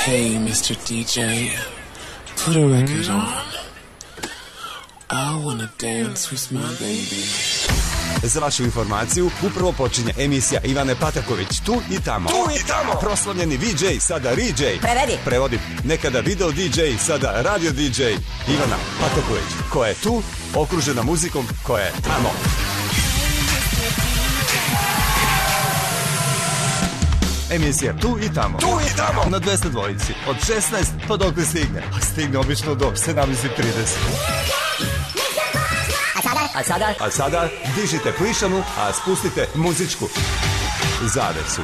Hey, Mr. DJ, put a record on. I wanna dance with my baby. Za vašu informaciju, upravo počinje emisija Ivane Pataković, tu i tamo. Tu i tamo! Proslavljeni VJ, sada RJ. Prevodi. Nekada video DJ, sada radio DJ. Ivana Pataković, koja je tu, okružena muzikom koja je tamo. Emisija Tu i tamo. Tu i tamo! Na 202, od 16 pa dok ne stigne. A stigne obično do 17:30. A sada dižite plišanu, a spustite muzičku zavesu.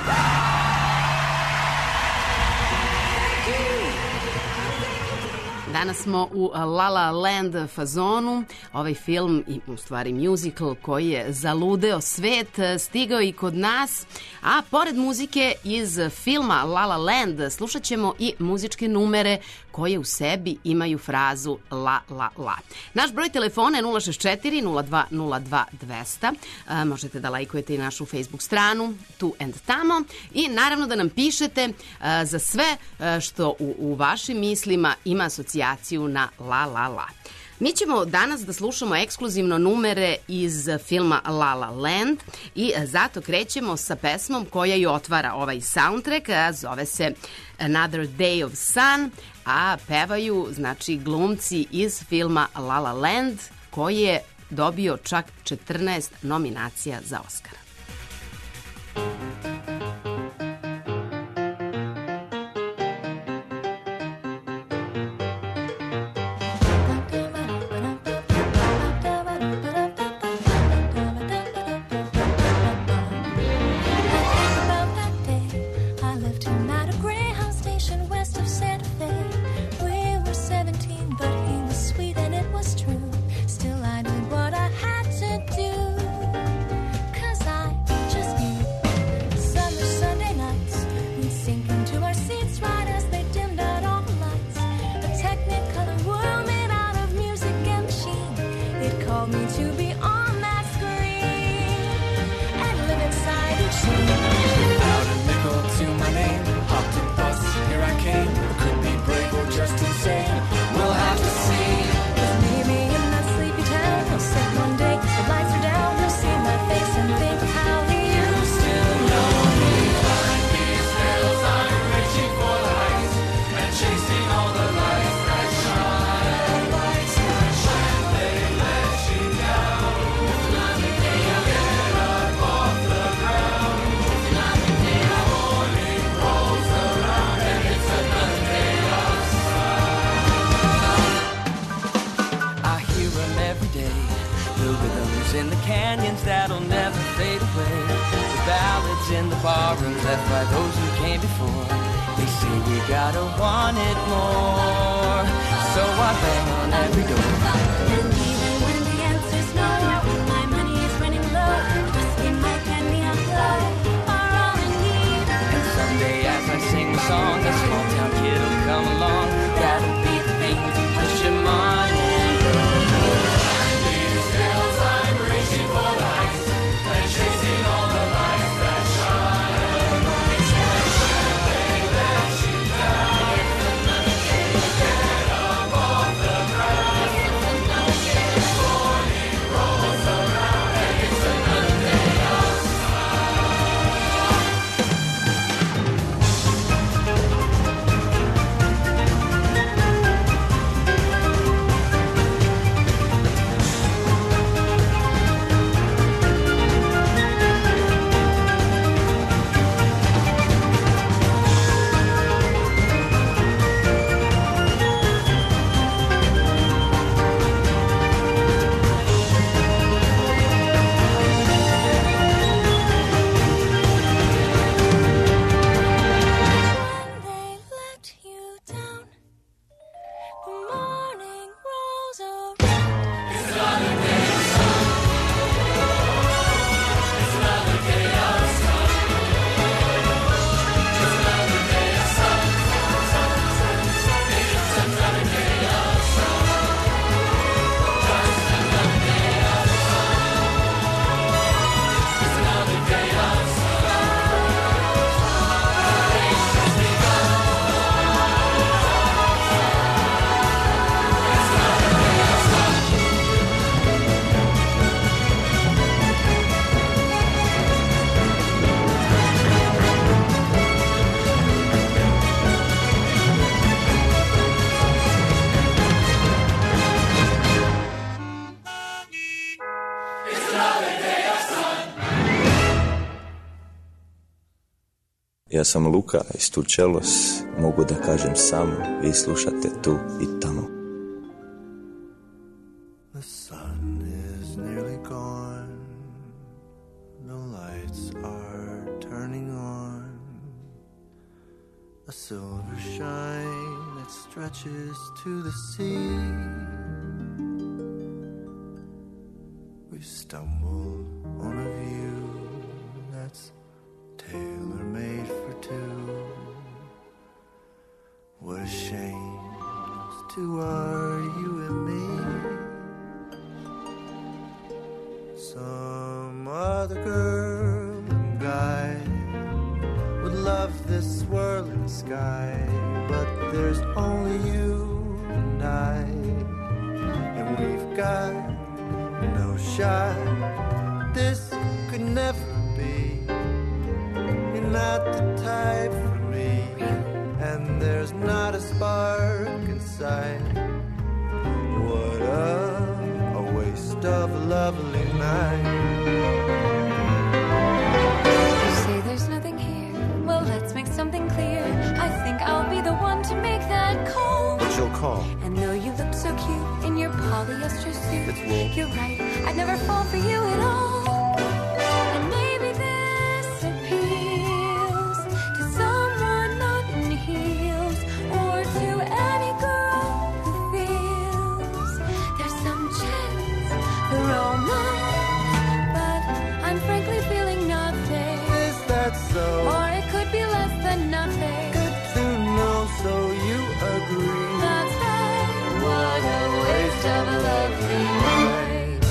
Danas smo u La La Land fazonu. Ovaj film, i u stvari musical koji je zaludeo svet, stigao i kod nas. A pored muzike iz filma La La Land slušat ćemo i muzičke numere koje u sebi imaju frazu la la la. Naš broj telefona je 064 02 02 200. Možete da lajkujete i našu Facebook stranu Tu and Tamo i naravno da nam pišete za sve što u vašim mislima ima asocijaciju na la la la. Mi ćemo danas da slušamo ekskluzivno numere iz filma La La Land i zato krećemo sa pesmom koja ju otvara ovaj soundtrack, zove se Another Day of Sun, a pevaju znači glumci iz filma La La Land koji je dobio čak 14 nominacija za Oscara. Ja sam Luka iz Turčelos, mogu da kažem samo, vi slušate tu i tamo. The sun is nearly gone, the lights are turning on, a silver shine that stretches to the sea. We've stumbled on a view that's tailor-made for two. What a shame, those two are you and me. Some other girl and guy would love this swirling sky, but there's only you and I, and we've got no shot. This could never be. You're not the type for me, and there's not a spark inside. What a waste of a lovely night. You say there's nothing here. Well, let's make something clear. I think I'll be the one to make that call. What's your call? And though you look so cute in your polyester suit, It's wool. you're right, I'd never fall for you at all. And maybe this appeals to someone not in heels, or to any girl who feels there's some chance for romance, but I'm frankly feeling nothing. Is that so? Or it could be less than nothing. Good to know, so you agree. That's right. What a waste of a lovely night.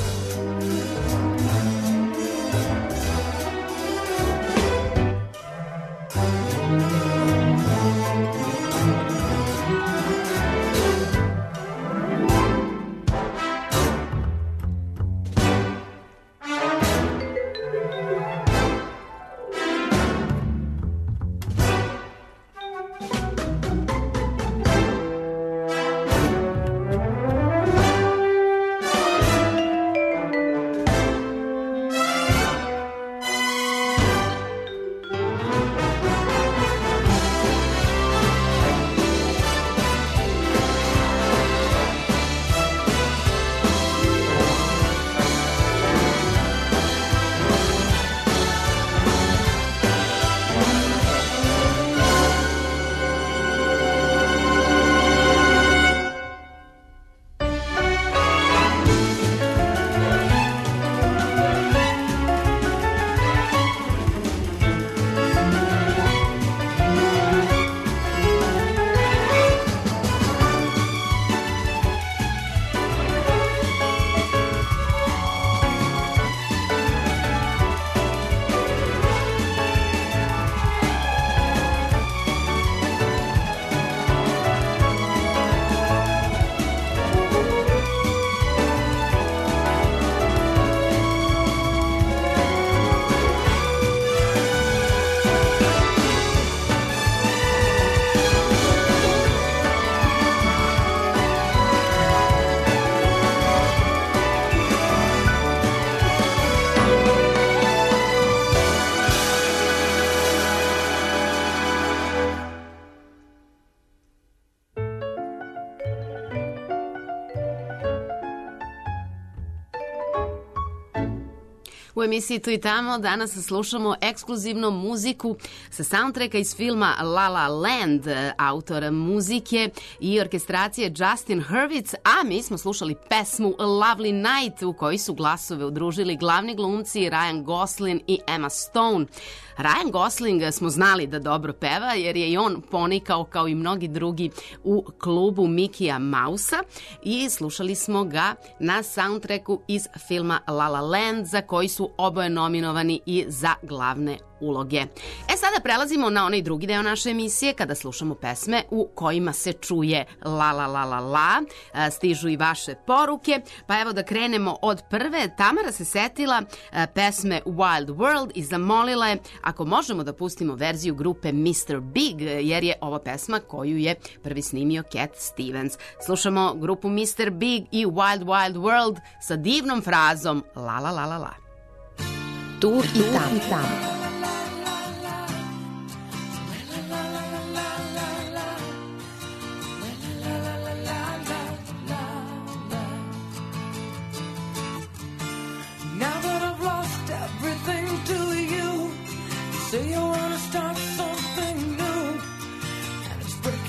U emisiji Tu i tamo danas slušamo ekskluzivnu muziku sa soundtracka iz filma La La Land, autor muzike i orkestracije Justin Hurwitz, a mi smo slušali pesmu Lovely Night u kojoj su glasove udružili glavni glumci Ryan Gosling i Emma Stone. Ryan Gosling smo znali da dobro peva jer je i on ponikao kao i mnogi drugi u klubu Mikija Mausa i slušali smo ga na soundtracku iz filma La La Land za koji su oboje nominovani i za glavne uloge. Sada prelazimo na onaj drugi deo naše emisije kada slušamo pesme u kojima se čuje la la la la la, stižu i vaše poruke, pa evo da krenemo od prve. Tamara se setila pesme Wild World i zamolila je ako možemo da pustimo verziju grupe Mr. Big, jer je ovo pesma koju je prvi snimio Cat Stevens. Slušamo grupu Mr. Big i Wild Wild World sa divnom frazom la la la la la. Tu i tamo.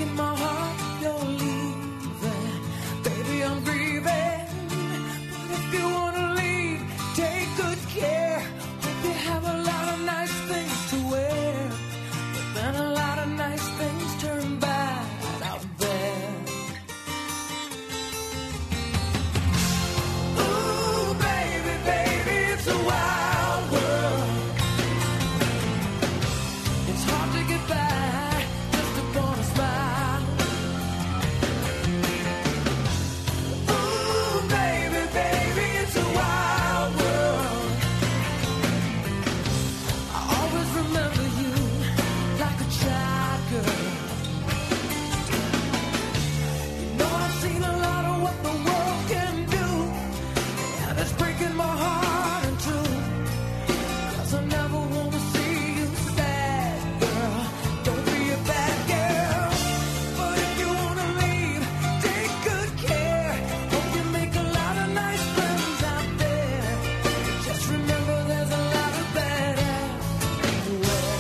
breaking my heart, you're leaving. Baby, I'm grieving. But if you wanna leave, take good care. Hope you have a lot of nice things to wear. But then a lot of nice things turn bad out there. Ooh, baby, baby, it's a wild world. It's hard to get by just upon a smile. Ooh, baby, baby, it's a wild world. I always remember you like a child girl. You know I've seen a lot of what the world can do, and it's breaking my heart in two. 'Cause I never wanna see you sad, girl. Don't be a bad girl. But if you wanna leave, take good care. Hope you make a lot of nice friends out there. Just remember there's a lot of bad ass everywhere.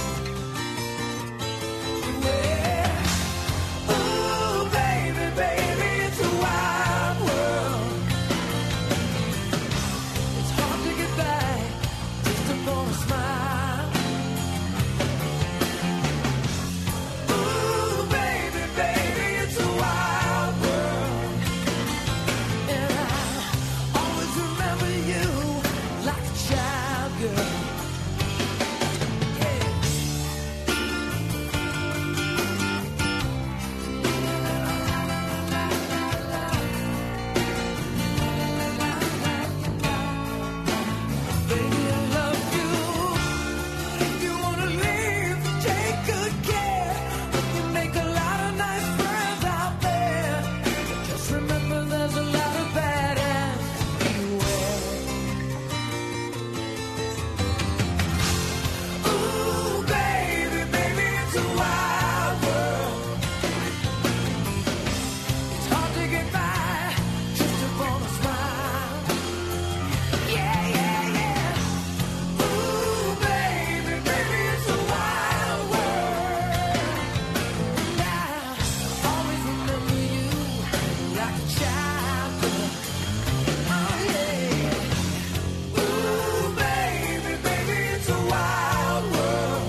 Ooh, baby, baby, it's a wild world. It's hard to get back just upon a smile. Ooh, baby, baby, it's a wild world. And I always remember you like a child girl. Yeah. Baby, I love you. If you wanna leave, take good care. Hope you make a lot of nice friends out there. Just remember there's a lot of bad ass everywhere. Ooh, baby, baby, it's a wild world. It's hard to get by just upon a smile. Yeah, yeah, yeah. Ooh, baby, baby, it's a wild world. And I always remember you like a child girl. Oh, yeah. Ooh, baby, baby, it's a wild world.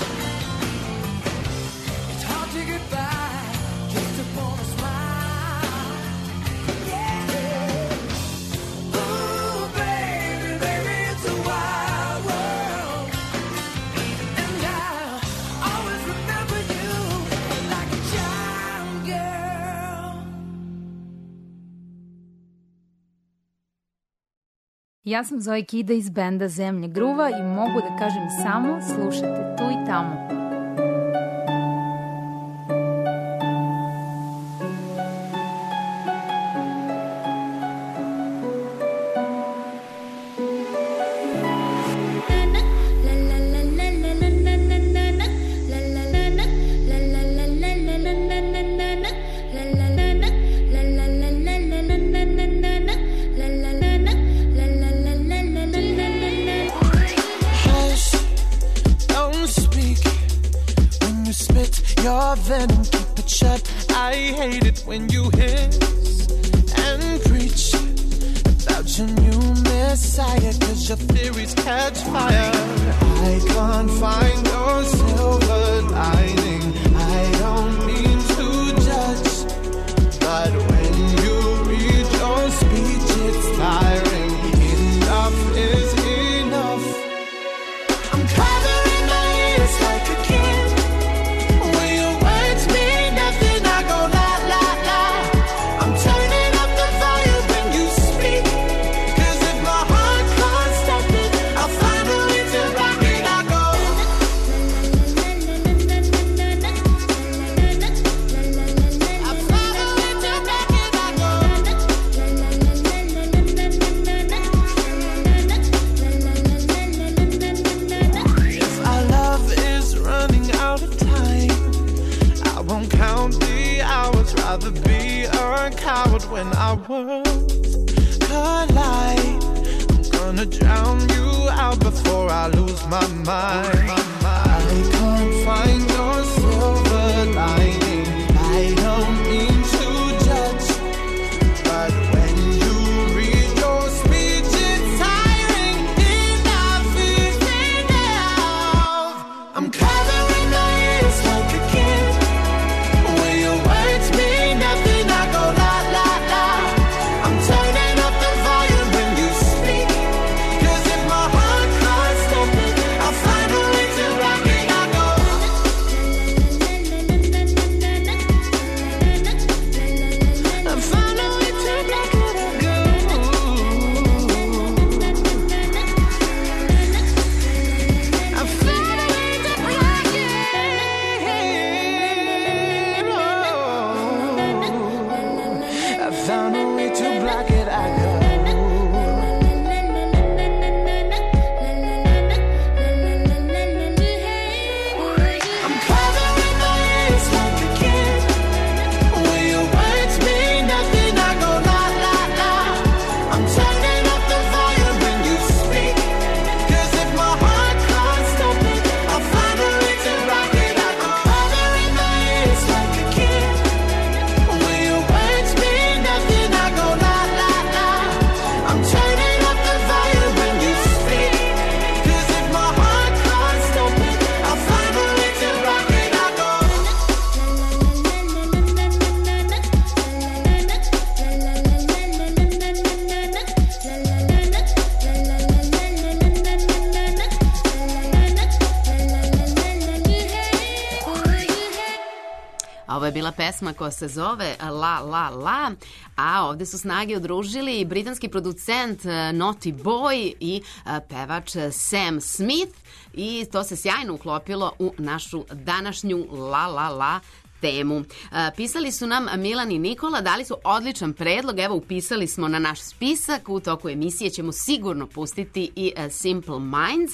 It's hard to get by just upon a smile. Yeah. Ooh, baby, baby, it's a wild world. And I always remember you like a child girl. Ja sam Zoe Kida iz benda Zemlje gruva i mogu da kažem samo slušajte tu i tamo. Hush, don't speak when you spit your venom, keep it shut. I hate it when you hiss and preach about your new messiah, 'cause your theories catch fire. I can't find your silver lining. I don't mean to judge, but when you read your speech, it's tiring. Enough is enough. I'm covering my ears like a kid. When your words mean nothing, I go la la la. I'm turning up the volume when you speak, 'cause if my heart can't stop it, I'll find a way to rock it. I go. I'll find a way to rock it. I go. If our love is running out of time, I won't count the hours. Rather be a coward when our worlds collide. I'm gonna drown you out before I lose my mind. I can't find your silver lining. way to block it, I go. Ovo je bila pesma koja se zove La La La, a ovde su snage udružili britanski producent Naughty Boy i pevač Sam Smith i to se sjajno uklopilo u našu današnju La La La temu. Pisali su nam Milan i Nikola, dali su odličan predlog, evo upisali smo na naš spisak, u toku emisije ćemo sigurno pustiti i Simple Minds,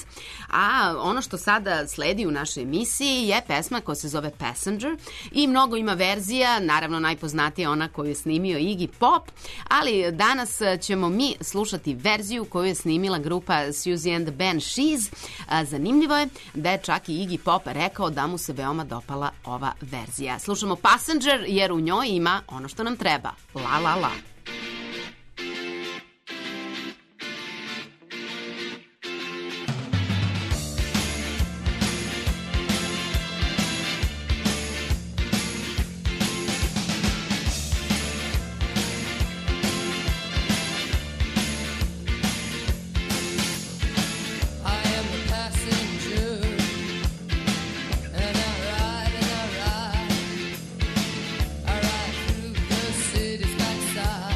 a ono što sada sledi u našoj emisiji je pesma koja se zove Passenger i mnogo ima verzija, naravno najpoznatija ona koju je snimio Iggy Pop, ali danas ćemo mi slušati verziju koju je snimila grupa Susie and the Banshees. Zanimljivo je da je čak i Iggy Pop rekao da mu se veoma dopala ova verzija. Slušamo Passenger jer u njoj ima ono što nam treba. La la la. City's backside.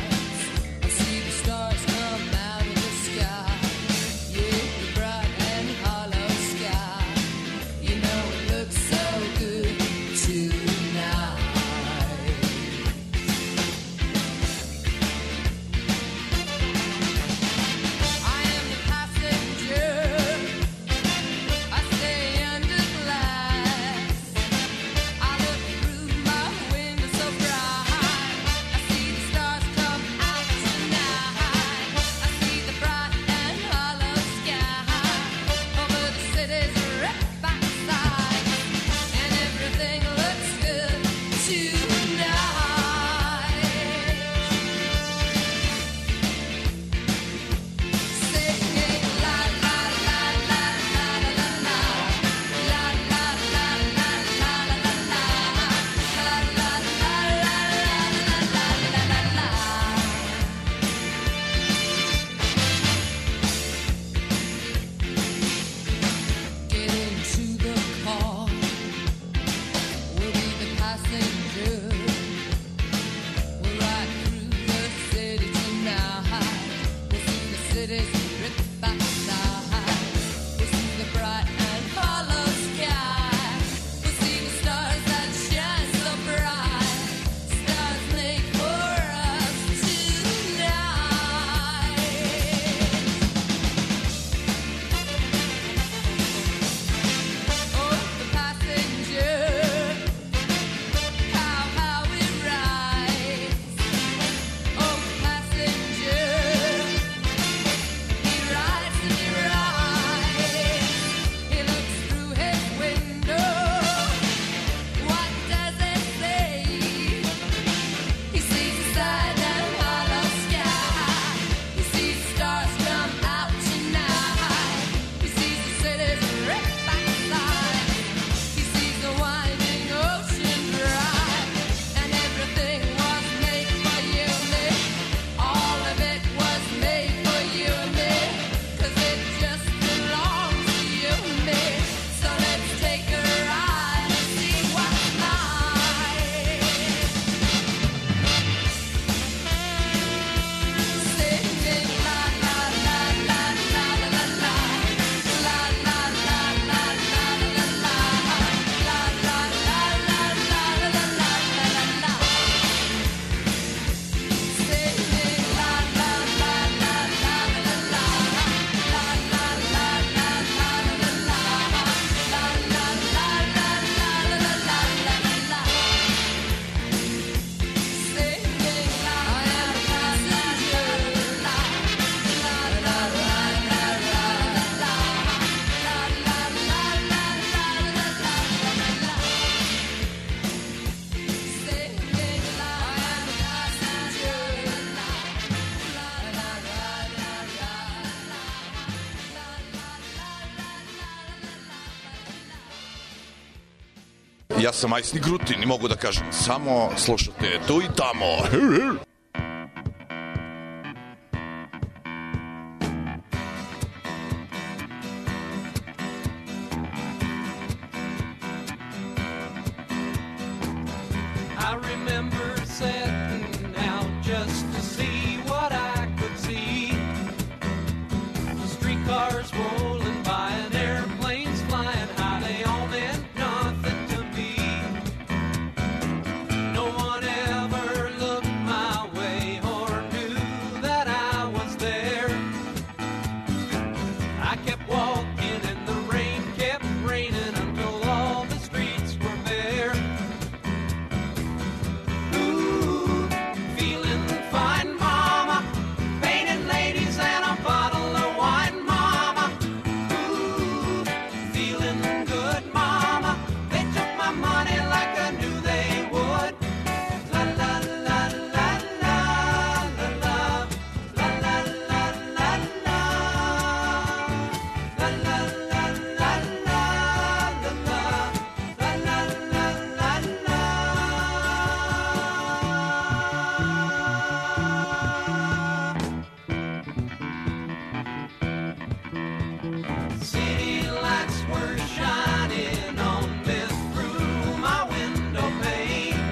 Ja sam Majsni Grutin i mogu da kažem samo slušate tu i tamo. I remember setting out just to see what I could see. The streetcars rolling by and airplanes flying high, they all meant nothing to me. No one ever looked my way or knew that I was there. I kept walking and the rain kept raining until all the streets were bare. Feeling fine, mama. Painted ladies and a bottle of wine, mama. Ooh, feeling good, mama. They took my money like I knew they would. La la la la la la la la la la la la la la la la la la la City lights were shining on me through my window pane.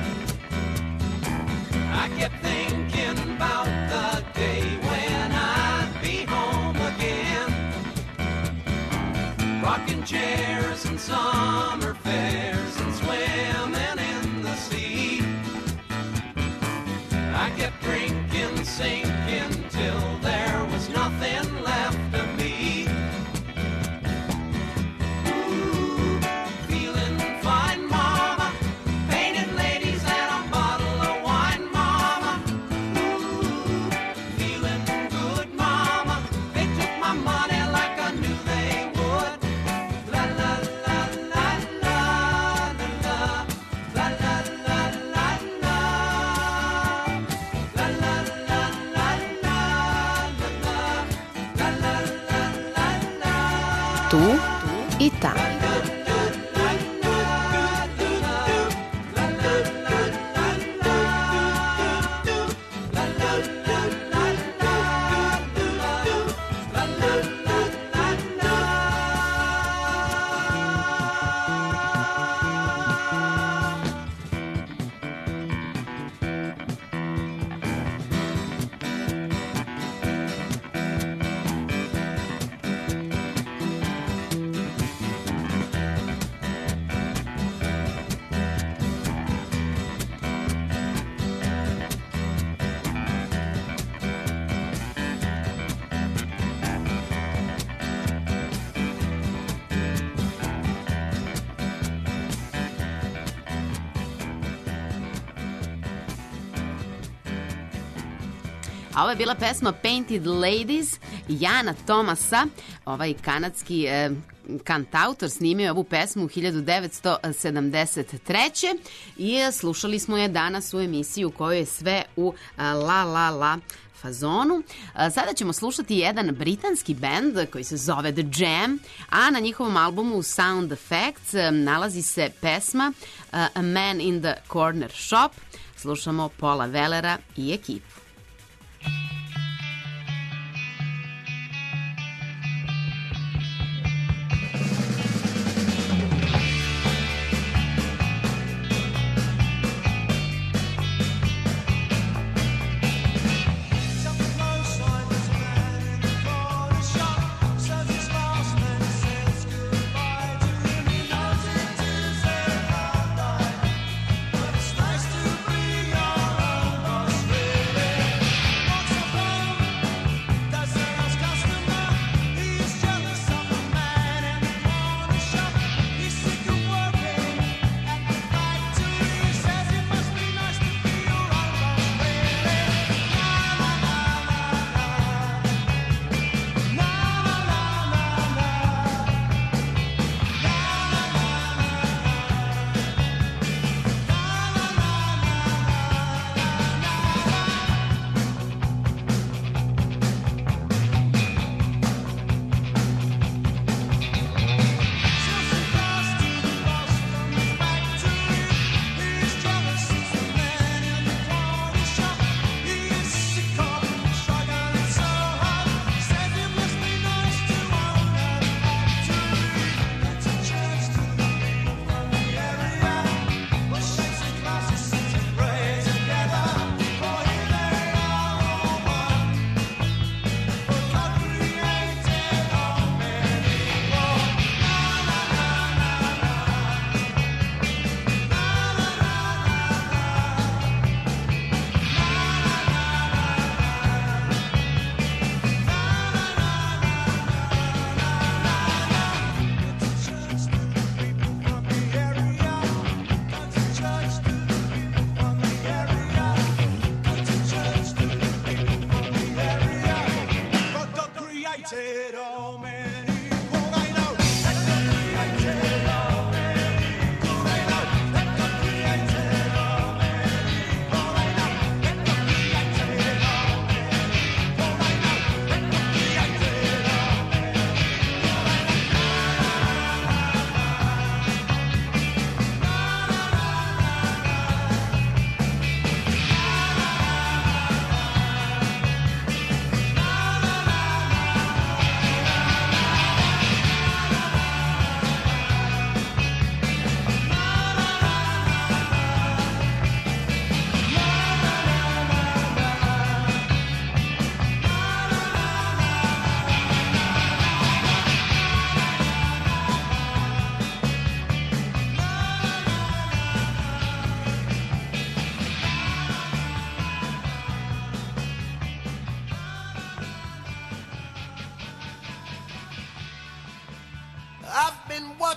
I kept thinking about the day when I'd be home again. Rocking chairs and summer fairs and swimming in the sea. I kept drinking, sinking till there was nothing left of me. Ooh, feeling fine, mama. Painted ladies and a bottle of wine, mama. Ooh, feeling good, mama. They took my money like I knew they would. La la la la la la la la la la la la la la la la la la la. Tu i tamo. A ovo je bila pesma Painted Ladies Jana Thomasa, ovaj kanadski kantautor snimio je ovu pesmu 1973. i slušali smo je danas u emisiji u kojoj je sve u la la la fazonu. Sada ćemo slušati jedan britanski bend koji se zove The Jam, a na njihovom albumu Sound Effects nalazi se pesma A Man in the Corner Shop. Slušamo Paula Wellera i ekipu. Nice to be your own boss, baby.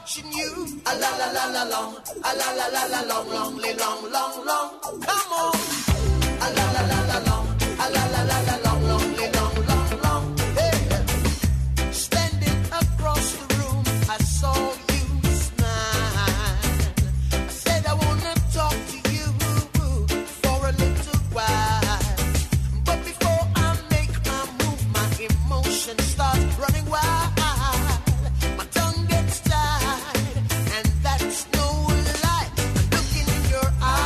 watching you. A la la la la long, a la la la la long, long, long, long, long. Come on. A la la la la long, a la la la la long, long, long, long, long. Hey, standing across the room, I saw you smile. I said I wanna talk to you for a little while, but before I make my move, my emotions start running wild. My tongue gets tied, and that's no lie. I'm looking in your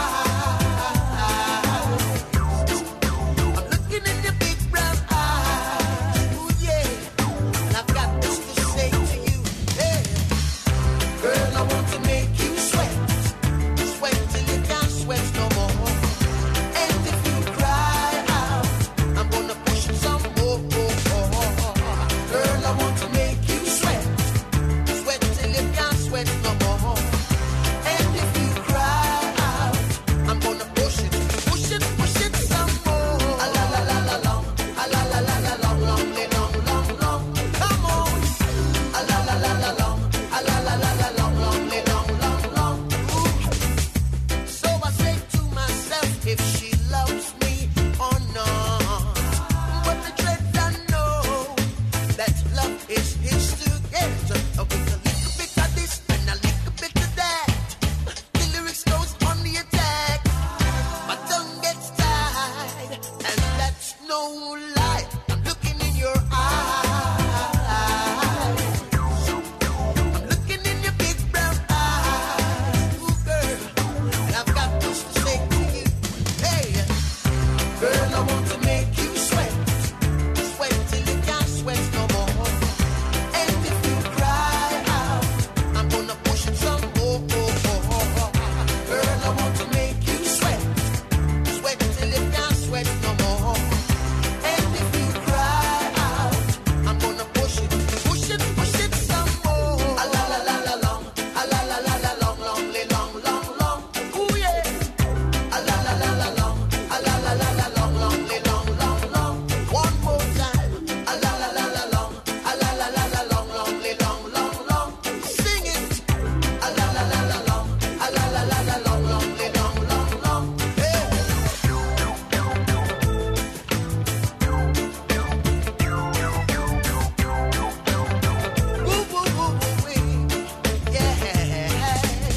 eyes. I'm looking in your big brown eyes. Ooh, yeah. And I've got this to say to you. Hey, girl, I want to make you sweat. Sweat till you can't sweat no more. And if you cry out, I'm gonna push it some more. Girl, I want to make you sweat. Sweat till you can't sweat no more. And if you cry out, I'm gonna push it some more. A la la la la long, a la la la la long, long, long, long, long. Come on. A la la la la long, a la la la la long, long, long, long, long. Ooh. So I say to myself, if she loves me or not. But the dread I know that love is his to get. With a little bit of this and a little bit of that, the lyrics goes on the attack. My tongue gets tied, and that's no lie. I'm looking in your eyes. I'm looking in your big brown eyes. Ooh, girl, and I've got this to say to you. Hey, girl, I want to make you sweat. Sweat till you can't sweat no more. And if you cry out, I'm gonna push it some more. Girl, I want to make you sweat. Sweat till you can't sweat no more. And if you cry out, I'm gonna push it some more. A la la la la long, a la la la la long, long, long, long, long. Ooh yeah. A la la la la long, a la la la la long, long, long, long, long. One more time. A la la la la long, a la la la la long, long, long, long, long. Sing it. A la la la la long, a la la la la long, long, long, long, long. Hey. Woo, woo, woo, woo, wee. Yeah.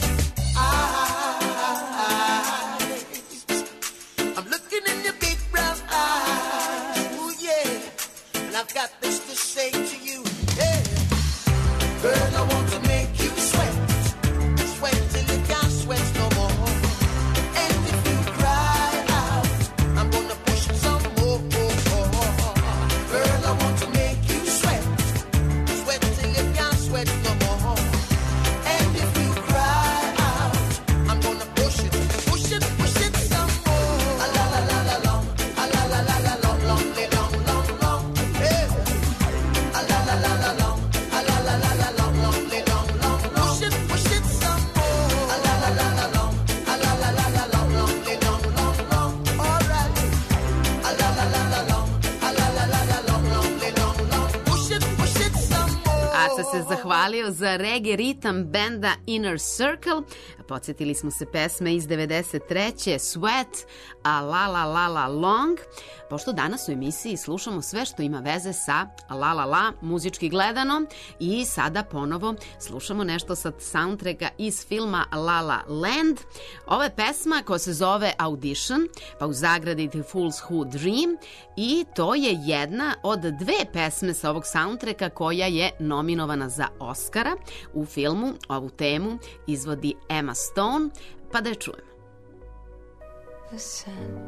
I'm looking in your big brown eyes. Ooh, yeah. And I've got this to say to you. Yeah. Girl, I want to make you sweat. Sweat till you can't sweat no more. And if you cry out, I'm gonna push it some more. Girl, I want to make you sweat. Sweat till you can't sweat no more. And if you cry out, I'm gonna push it some more. A la la la la long, a la la la la long, long, long, long, long. Hey. A la la la la long, a la la la la long, long, long, long, long. Push it some more. A la la la la long, a la la la la long, long, long, long, long. All right. A la la la la long, a la la la la long, long, long, long. Push it some more. Aca se zahvalio za reggae ritam benda Inner Circle. Podsjetili smo se pesme iz 93. Sweat, a La La La La Long. Pošto danas u emisiji slušamo sve što ima veze sa La La La, muzički gledano, i sada ponovo slušamo nešto sa soundtracka iz filma La La Land. Ova je pesma koja se zove Audition, pa u zagradi The Fools Who Dream, i to je jedna od dve pesme sa ovog soundtracka koja je nominovana za Oscara. U filmu ovu temu izvodi Emma Stone, pa da je čujemo. Listen,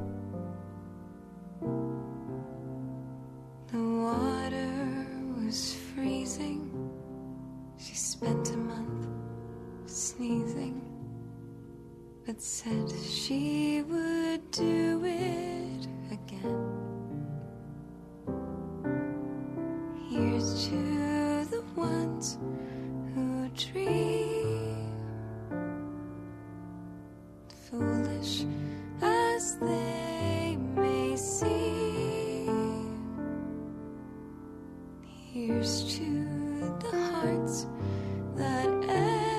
the water was freezing. She spent a month sneezing, but said she would do it again. Here's to the ones who dream, foolish as they may seem. Here's to the hearts that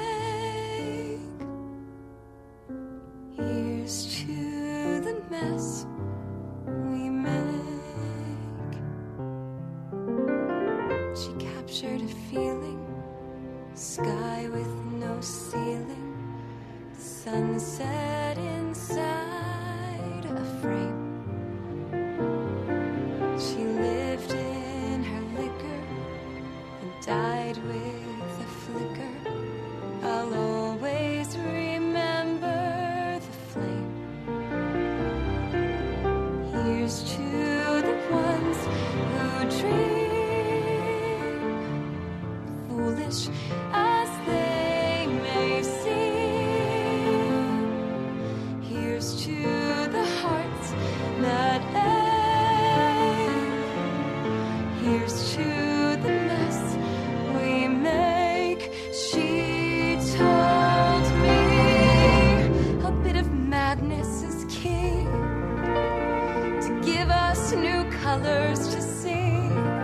Here's to the ones who dream, foolish as they may seem. Here's to the hearts that ache. Here's to the mess we make. She told me a bit of madness is key to give us new colors to see.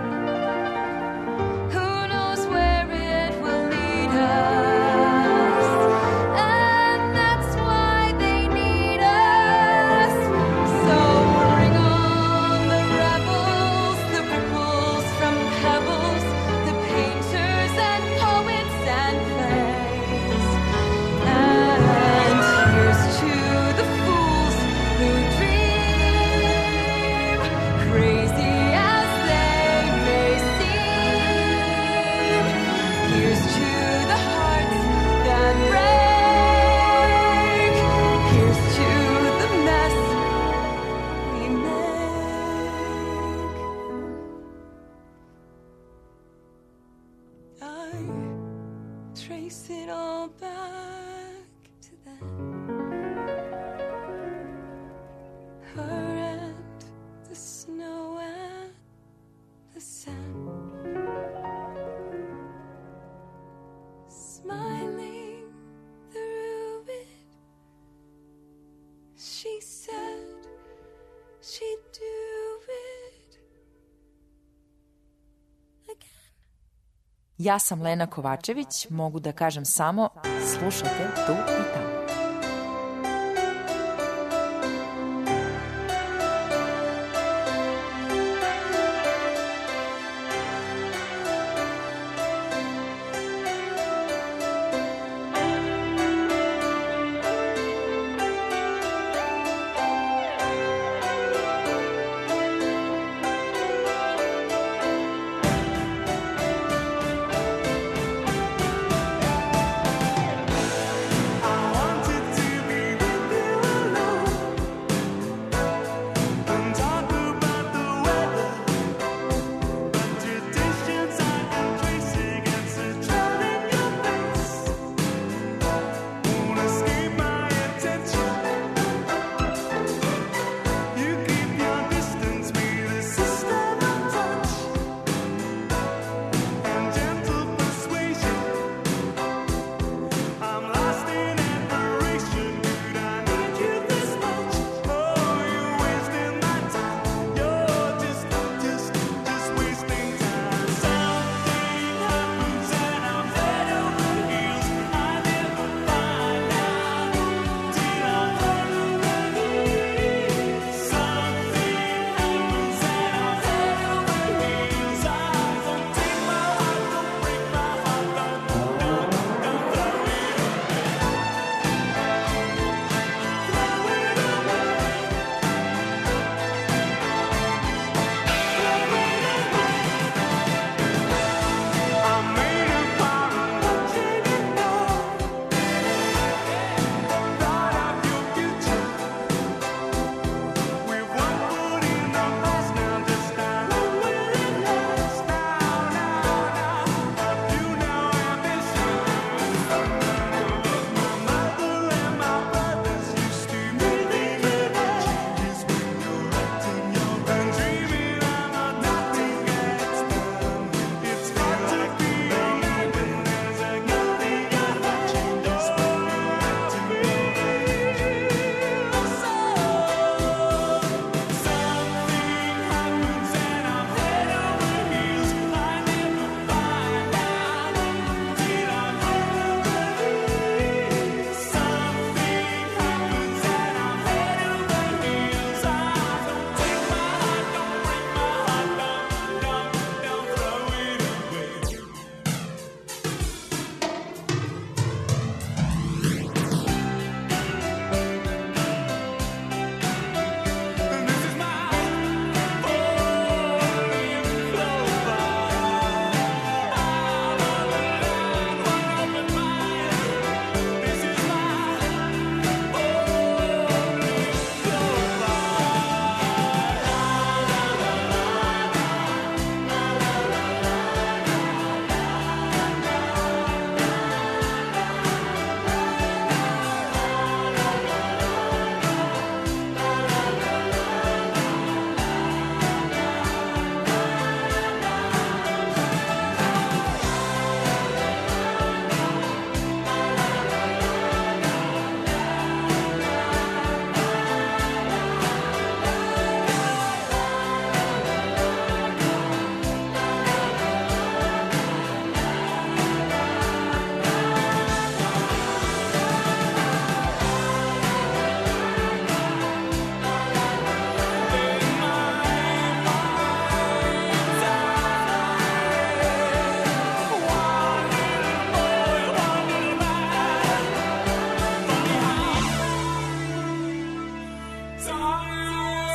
Who knows where it will lead us? And that's why they need us. So bring on the rebels, the ripples from pebbles, the painters and poets and plays. And here's to the fools who dream, crazy as they may seem. Here's to the hearts that break. Here's to the mess we make. I trace it all back to then. Her and the snow and the sand, smiling through it. She said she'd do it again. Ja sam Lena Kovačević, mogu da kažem samo slušajte tu i tamo. I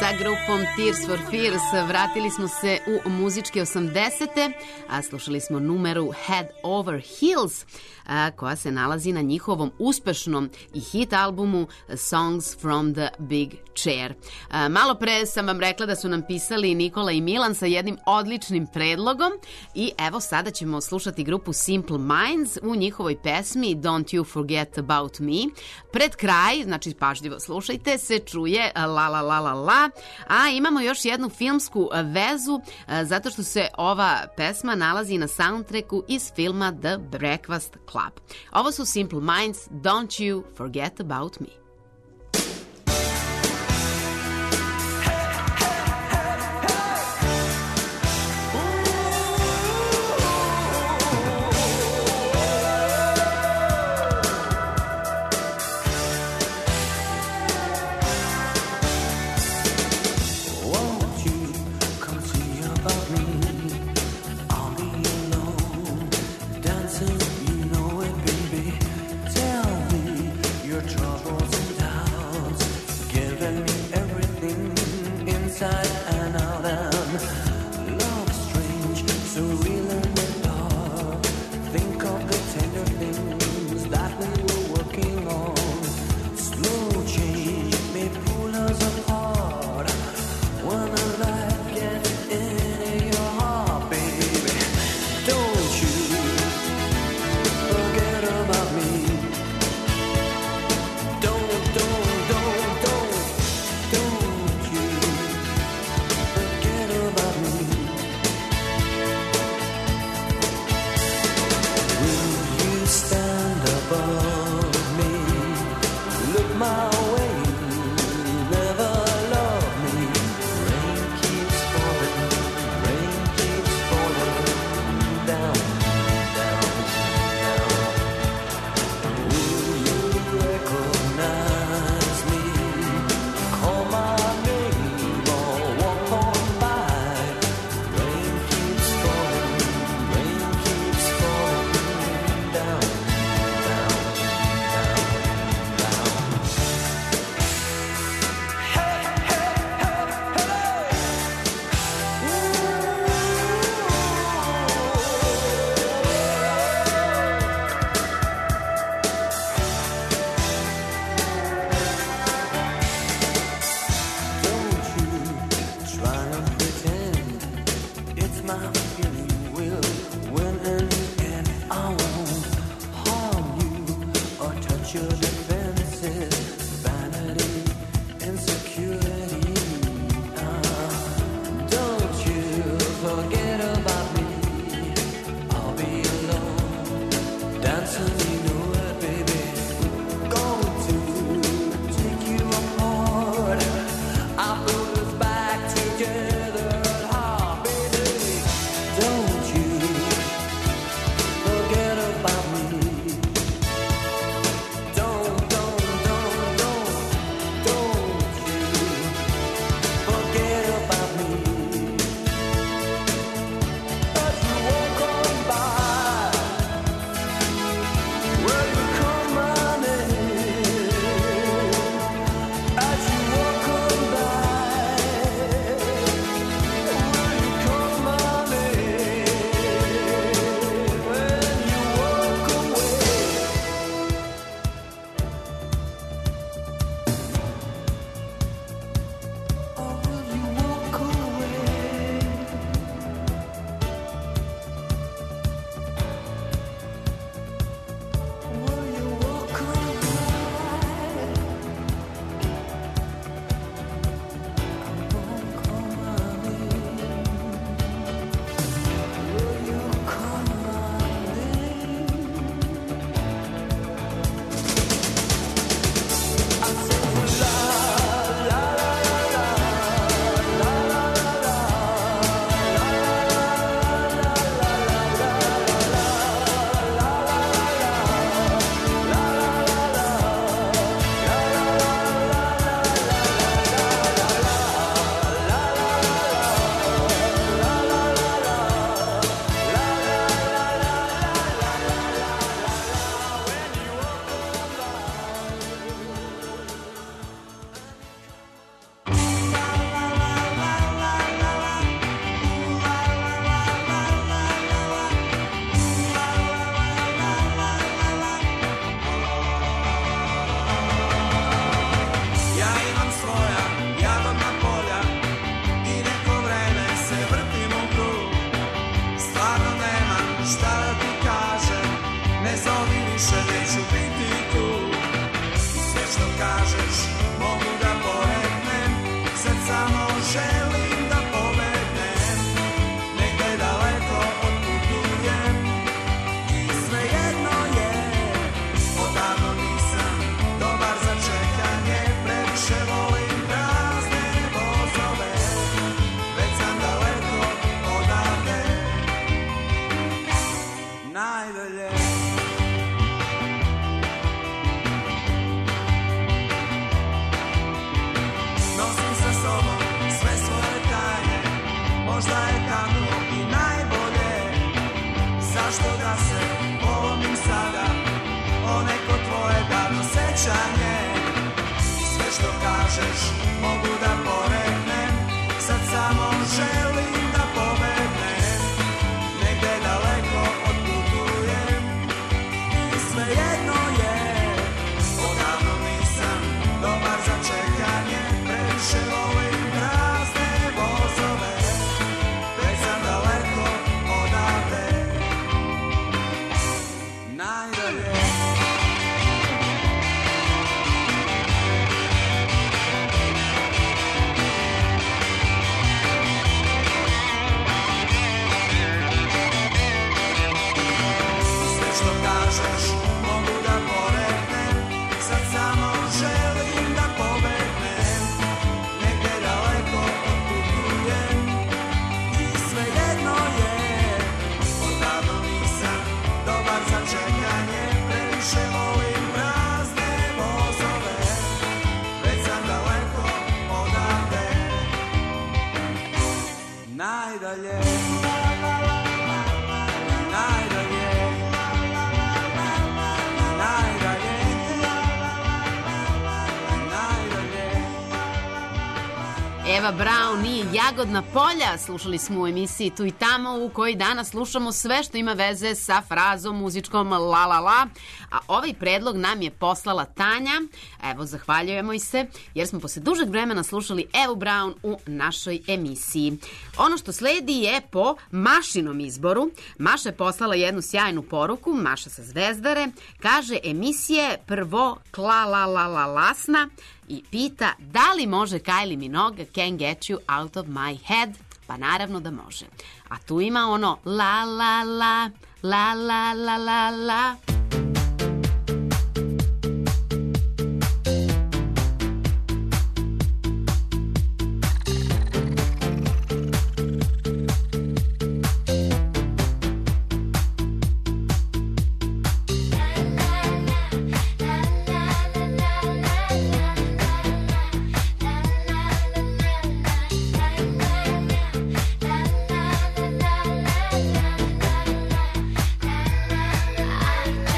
Sa grupom Tears for Fears vratili smo se u muzičke 80-te, a slušali smo numeru Head Over Heels, koja se nalazi na njihovom uspešnom i hit albumu Songs from the Big Chair. Malo pre sam vam rekla da su nam pisali Nikola i Milan sa jednim odličnim predlogom i evo sada ćemo slušati grupu Simple Minds u njihovoj pesmi Don't You Forget About Me. Pred kraj, znači pažljivo slušajte, se čuje La La La La La, a imamo još jednu filmsku vezu zato što se ova pesma nalazi na soundtracku iz filma The Breakfast Club. Ovo su Simple Minds, Don't You Forget About Me. Troubles želim da pobegnem, negde daleko otputujem i svejedno je, odavno nisam dobar za čekanje, previše volim prazne vozove, već sam daleko odavde, najdalje. Nosim sa sobom sve svoje tajne, možda je tako i najbolje. Zašto da se polomim sada o neko tvoje davno sećanje? I sve što kažeš mogu da poreknem, sad samo želim da pobegnem, negde daleko otputujem i svejedno je, odavno nisam dobar za čekanje, previše volim prazne vozove, već sam daleko odavde, najdalje. Sve što kažeš mogu da poreknem, sad samo želim da pobegnem, negde daleko otputujem i svejedno je, odavno nisam dobar za čekanje, previše volim prazne vozove, već sam daleko odavde, najdalje, najdalje, najdalje, najdalje. Eva Braun i Jagodna polja slušali smo u emisiji Tu i tamo, u kojoj danas slušamo sve što ima veze sa frazom muzičkom la la la, a ovaj predlog nam je poslala Tanja. Evo, zahvaljujemo i se, jer smo posle dužeg vremena slušali Evu Braun u našoj emisiji. Ono što sledi je po Mašinom izboru. Maša je poslala jednu sjajnu poruku, Maša sa Zvezdare, kaže emisija je prvo kla la la la lasna i pita da li može Kylie Minogue Can't Get You Out of My Head. Pa naravno da može. A tu ima ono la la la, la la la la la. I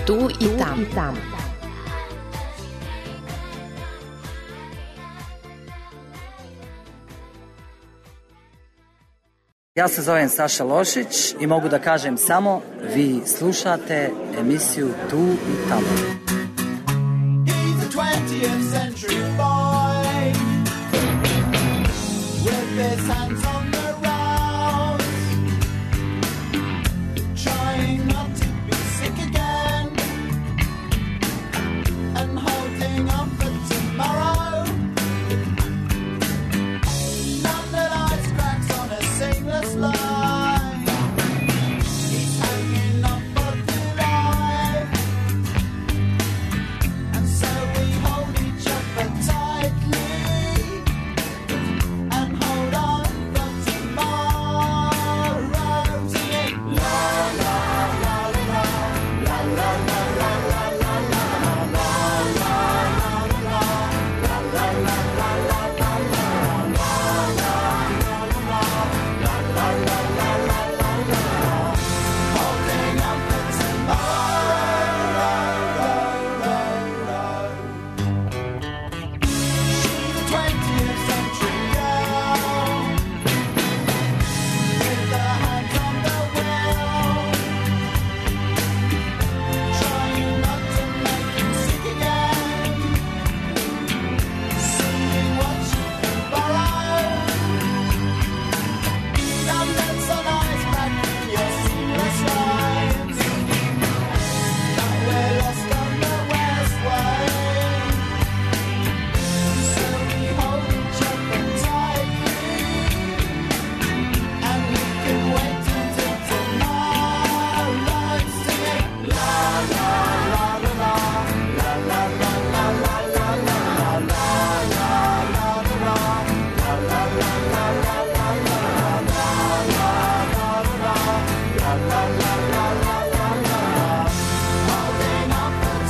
tu i tamo. Ja se zovem Saša Lošić i mogu da kažem samo vi slušate emisiju Tu i tamo. He's a 20th century boy with his hands on the rouse, trying not to be sick again and holding on for tomorrow. None that ice cracks on a seamless line. He's hanging on for dear life, and so we hold each other tightly and hold on for tomorrow. Singing la la la la la la la la la la la la holding on for tomorrow. She's a 20th century girl with her hands on the wheel, trying not to make him sick again, seeing what she can borrow. Some that's on ice back in your seamless lines that we're lost on the west wave. So we hold each other tightly and we can wait until tomorrow. Singing la la la la la la la la la la la la la holding on for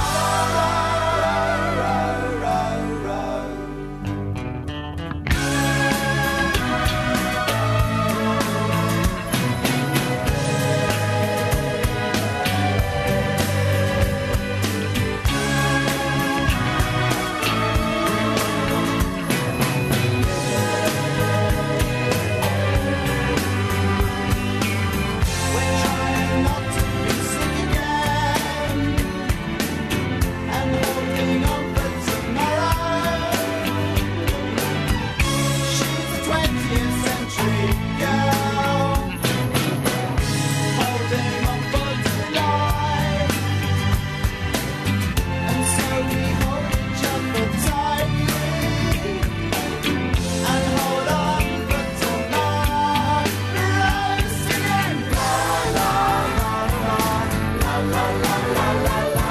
we're trying not to be sick again and holding on for tomorrow. She's a 20th century girl holding on for dear life, and so we hold each other tightly and hold on for tomorrow. Singing la la la la la la la la la la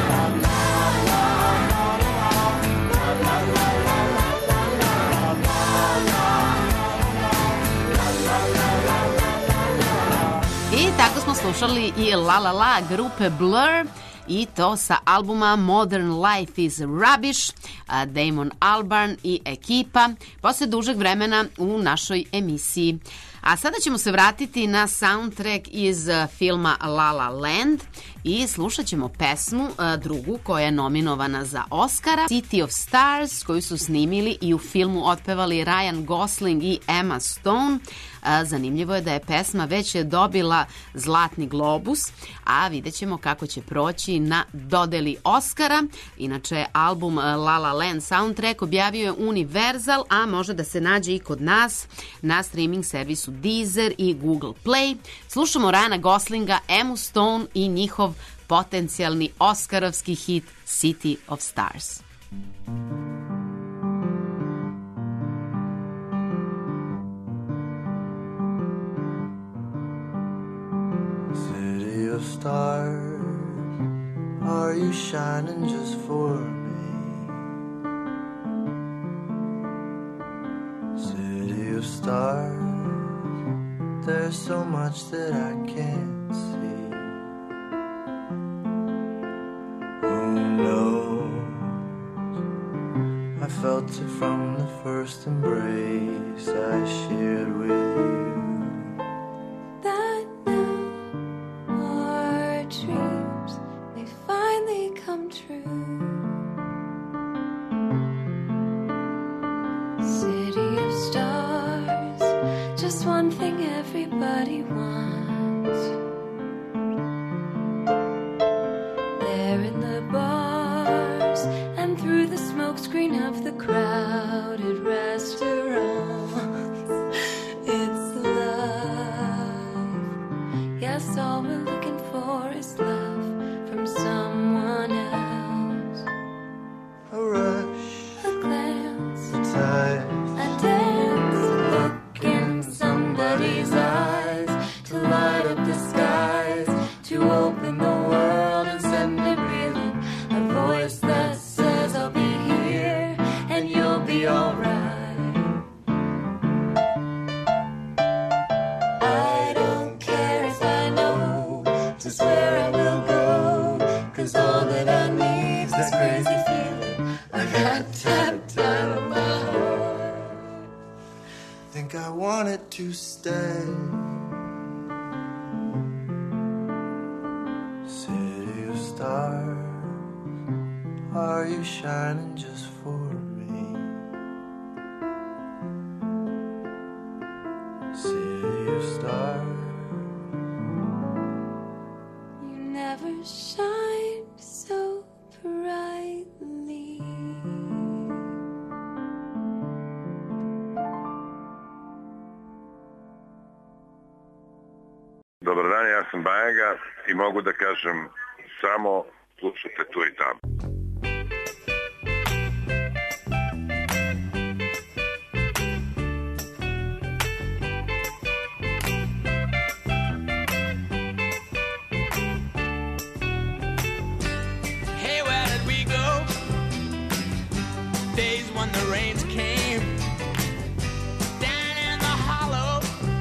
I tako smo slušali i La La La grupe Blur i to sa albuma Modern Life is Rubbish, Damon Albarn i ekipa posle dužeg vremena u našoj emisiji. A sada ćemo se vratiti na soundtrack iz filma La La Land i slušat ćemo pesmu drugu koja je nominovana za Oscara, City of Stars, koju su snimili i u filmu otpevali Ryan Gosling i Emma Stone. Zanimljivo je da je pesma već dobila Zlatni globus, a vidjet ćemo kako će proći na dodeli Oscara. Inače, album La La Land soundtrack objavio je Universal, a može da se nađe i kod nas na streaming servisu Deezer i Google Play. Slušamo Ryana Goslinga, Emmu Stone i njihov potencijalni Oskarovski hit City of Stars. City of stars, are you shining just for me? City of stars, there's so much that I can't see. Who knows? I felt it from the first embrace I shared with you. That now our dreams, they smokescreen of the crowded restaurants. It's love. Yes, all we're looking for is love from someone else. A rush, a glance, a touch, a dance, look in somebody's eyes to light up the skies, to open the world and send it reeling. A voice that says I'll be here and you'll be alright. I don't care if I know just where I will go, 'cause all that I need is this crazy feeling I got tapped out of my heart. think I wanted to stay. City of stars, are you shining just for me? City of stars, You never shine so brightly. Dobar dan, ja sam Bajaga i mogu da kažem samo slušajte tu i tamo. Hey, where did we go? Days when the rains came down in the hollow,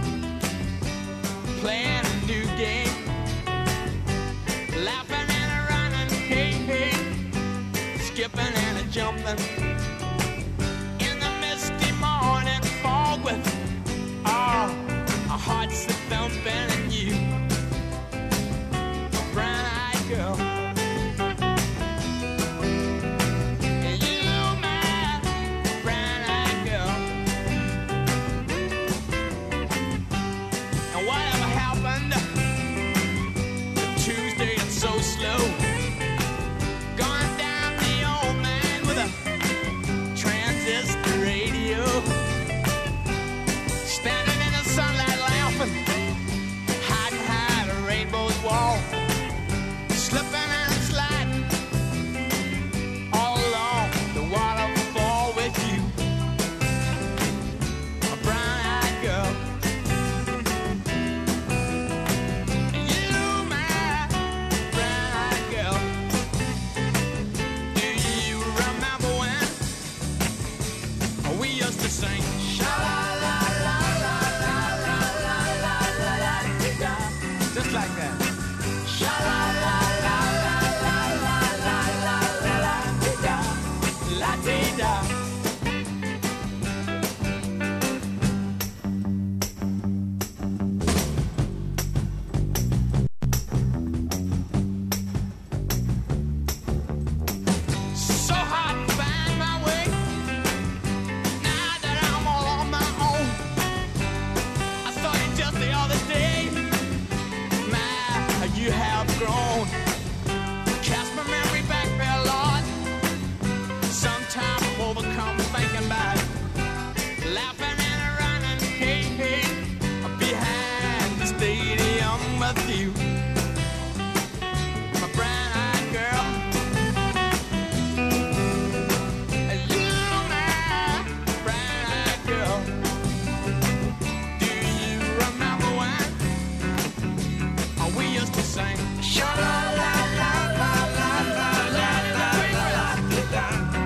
playing a new game, laughing and a running, hey, hey, skipping and a jumping in the misty morning fog with our hearts that thumping and you, a brown-eyed girl. Slow, going down the old man with a transistor radio, standing in the sunlight laughing, hiding behind a rainbow's wall, slipping and sliding all along the waterfall with you, a brown-eyed girl. Sing sha-la-la-la-la-la-la-la-la-la-la-la-la, just like that. Sha-la-la-la-la-la-la-la-la-la-la-la-la. So hard to find my way. Now that I'm all on my own, I saw you just the other day. My, you have grown. Cast my memory back there, Lord. Sometimes I'm overcome thinking about it, laughing and running, hey, hey, behind the stadium with you, my brown-eyed girl. You, my brown-eyed girl. Do you remember when we used to sing sha-la-la-la-la-la-la-la-la-la-la-la?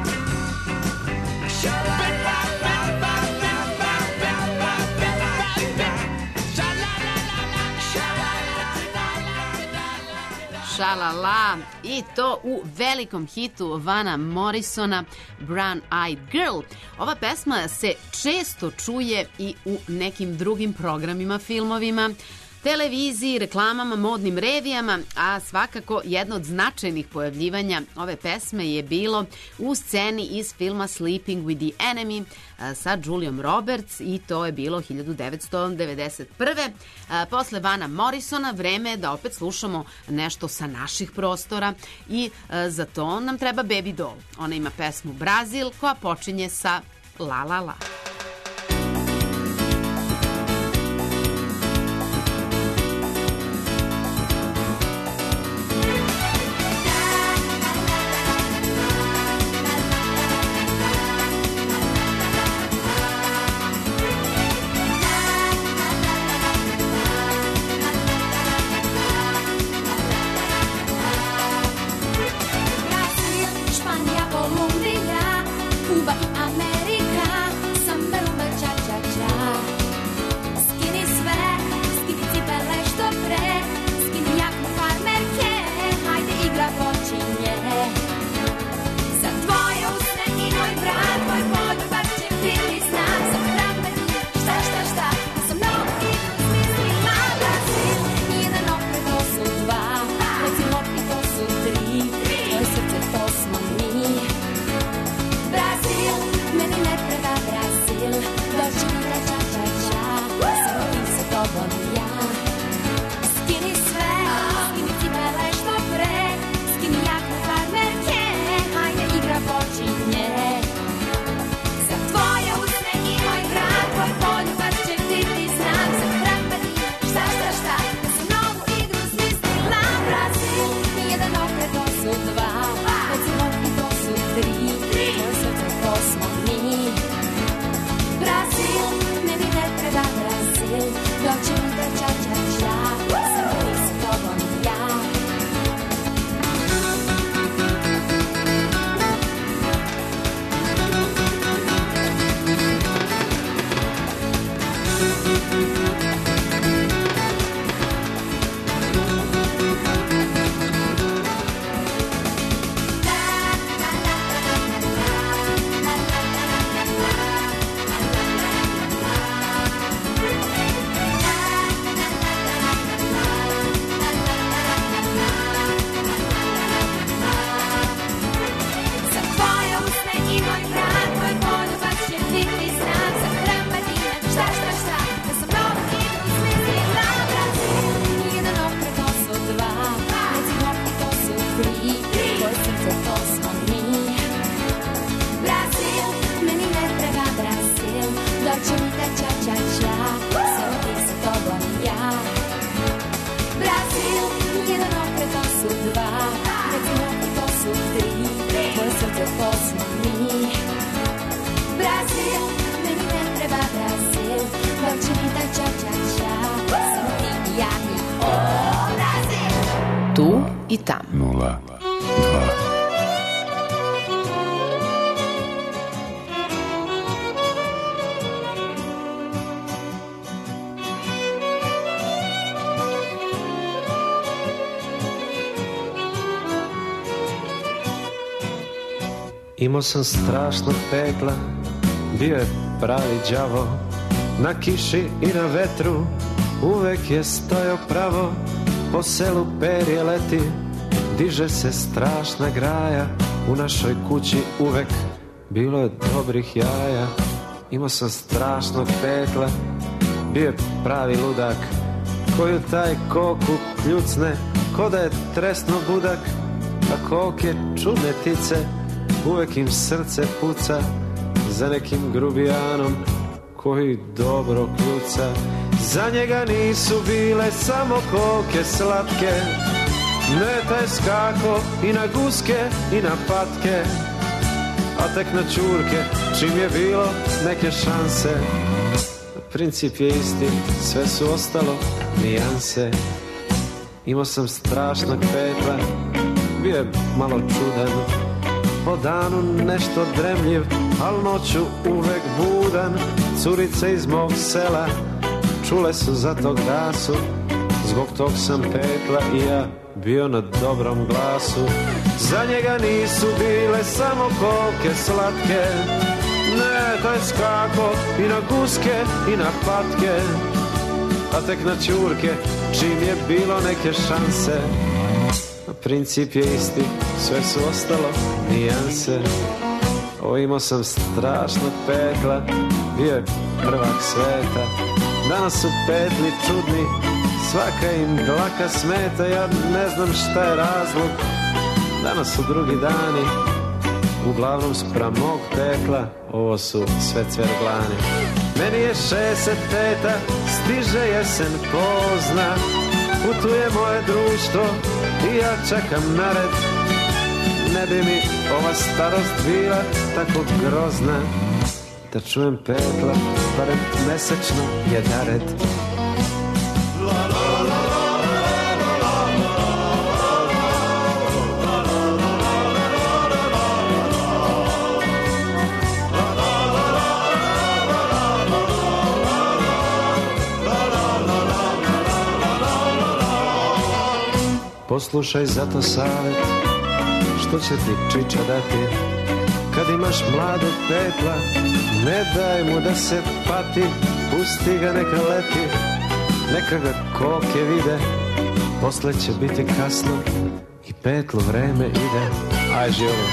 Šalala, i to u velikom hitu Vana Morrisona Brown Eyed Girl. Ova pesma se često čuje i u nekim drugim programima, filmovima. televiziji, reklamama, modnim revijama, a svakako jedno od značajnih pojavljivanja ove pesme je bilo u sceni iz filma Sleeping with the Enemy sa Juliom Roberts i to je bilo 1991. Posle Vana Morrisona vreme je da opet slušamo nešto sa naših prostora i za to nam treba Baby Doll. Ona ima pesmu Brazil koja počinje sa La La La. Španija, Kolumbija, Kuba i Amerika, samba, rumba, ča, ča, ča. Skini sve, skini cipele što pre, skini jaknu farmerke, hajde igra počinje. Za tvoje usne i moj brat, moj poljubac će biti znak za hrabe. Šta, šta, šta, ja sam mnogo igru smislila. Brazil, jedan opet, to su dva, recimo i to su tri, tvoje srce to smo mi. Brazil, meni ne treba Brazil, dođi mi da ča, ča, ča, samo ti sa tobom ja. Skini sve, skini cipele što pre, skini jaknu farmerke, hajde igra počinje. Za tvoje usne i moj brat, tvoj poljubac će biti znak za hrabri. Šta, šta, šta, ja sam novu igru smislila. Brazil, jedan okret, to su dva, recimo i to su tri, tvoje srce to smo mi. Brazil, meni ne treba Brazil, doći mi da ča, ča, ča, samo ti sa tobom ja. Za tvoje usne i moj brat, tvoj poljubac će biti znak za hrabadine. Šta, šta, šta, ja sam novu igru smislila. Brazil, jedan okret, to su dva, recimo i to su tri, tvoje srce to smo mi. Brazil, meni ne treba Brazil, doći mi da ča, ča, ča, samo ti sa tobom ja. Brazil, jedan okret, to su dva, recimo i to su tri, tvoje srce to smo mi. Brazil, meni ne treba Brazil, doći mi da ča, ča, ča, samo ti i ja i o Brazil. Tu i tamo. 0, 2. Imao sam strašnog pekla, bio je pravi đavo. Na kiši i na vetru uvek je stojao pravo. Po selu perje leti, diže se strašna graja. U našoj kući uvek bilo je dobrih jaja. Imao sam strašnog pekla, bio je pravi ludak. Koju taj koku kljucne, ko da je tresno budak. A koke čudne tice, uvek im srce puca za nekim grubijanom koji dobro kljuca. Za njega nisu bile samo koke slatke, ne, taj skako i na guske i na patke, a tek na čurke čim je bilo neke šanse. Princip je isti, sve su ostalo nijanse. Imao sam strašnog pekla, bio je malo čudan. Po danu nešto dremljiv, al noću uvek budan. Curice iz mog sela čule su za tog da su, zbog tog sam pekla i ja bio na dobrom glasu. Za njega nisu bile samo koke slatke, ne, taj skako i na guske i na patke, a tek na čurke čim je bilo neke šanse. Princip je isti, sve su ostalo nijanse. Imao sam strašno petla, bio je prvak sveta. Danas su petli čudni, svaka im dlaka smeta. Ja ne znam šta je razlog, danas su drugi dani. Uglavnom spram mog petla, ovo su sve cverglani. Meni je 65, stiže jesen pozna. Putuje moje društvo i ja čekam na red. Ne bi mi ova starost bila tako grozna, da čujem petla, barem mesečno jedan red. Poslušaj zato savjet, što će ti čiča dati. Kad imaš mladog petla, ne daj mu da se pati. Pusti ga neka leti, neka ga koke vide. Posle će biti kasno i petlu vreme ide. Aj živo.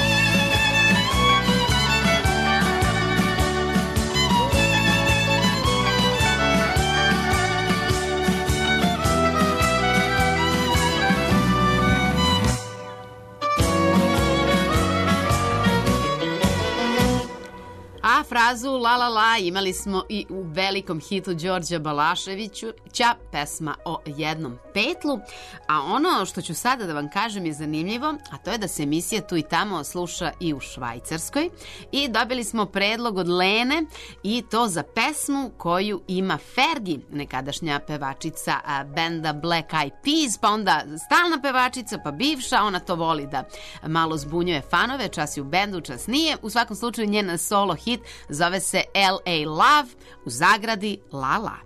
Frazu La La La imali smo i u velikom hitu Đorđa Balaševića, pesma o jednom petlu, a ono što ću sada da vam kažem je zanimljivo, a to je da se emisija Tu i tamo sluša i u Švajcarskoj i dobili smo predlog od Lene i to za pesmu koju ima Fergie, nekadašnja pevačica benda Black Eyed Peas, pa onda stalna pevačica, pa bivša, ona to voli da malo zbunjuje fanove, čas je u bendu, čas nije, u svakom slučaju njen solo hit zove se L.A. Love, u zagradi La La.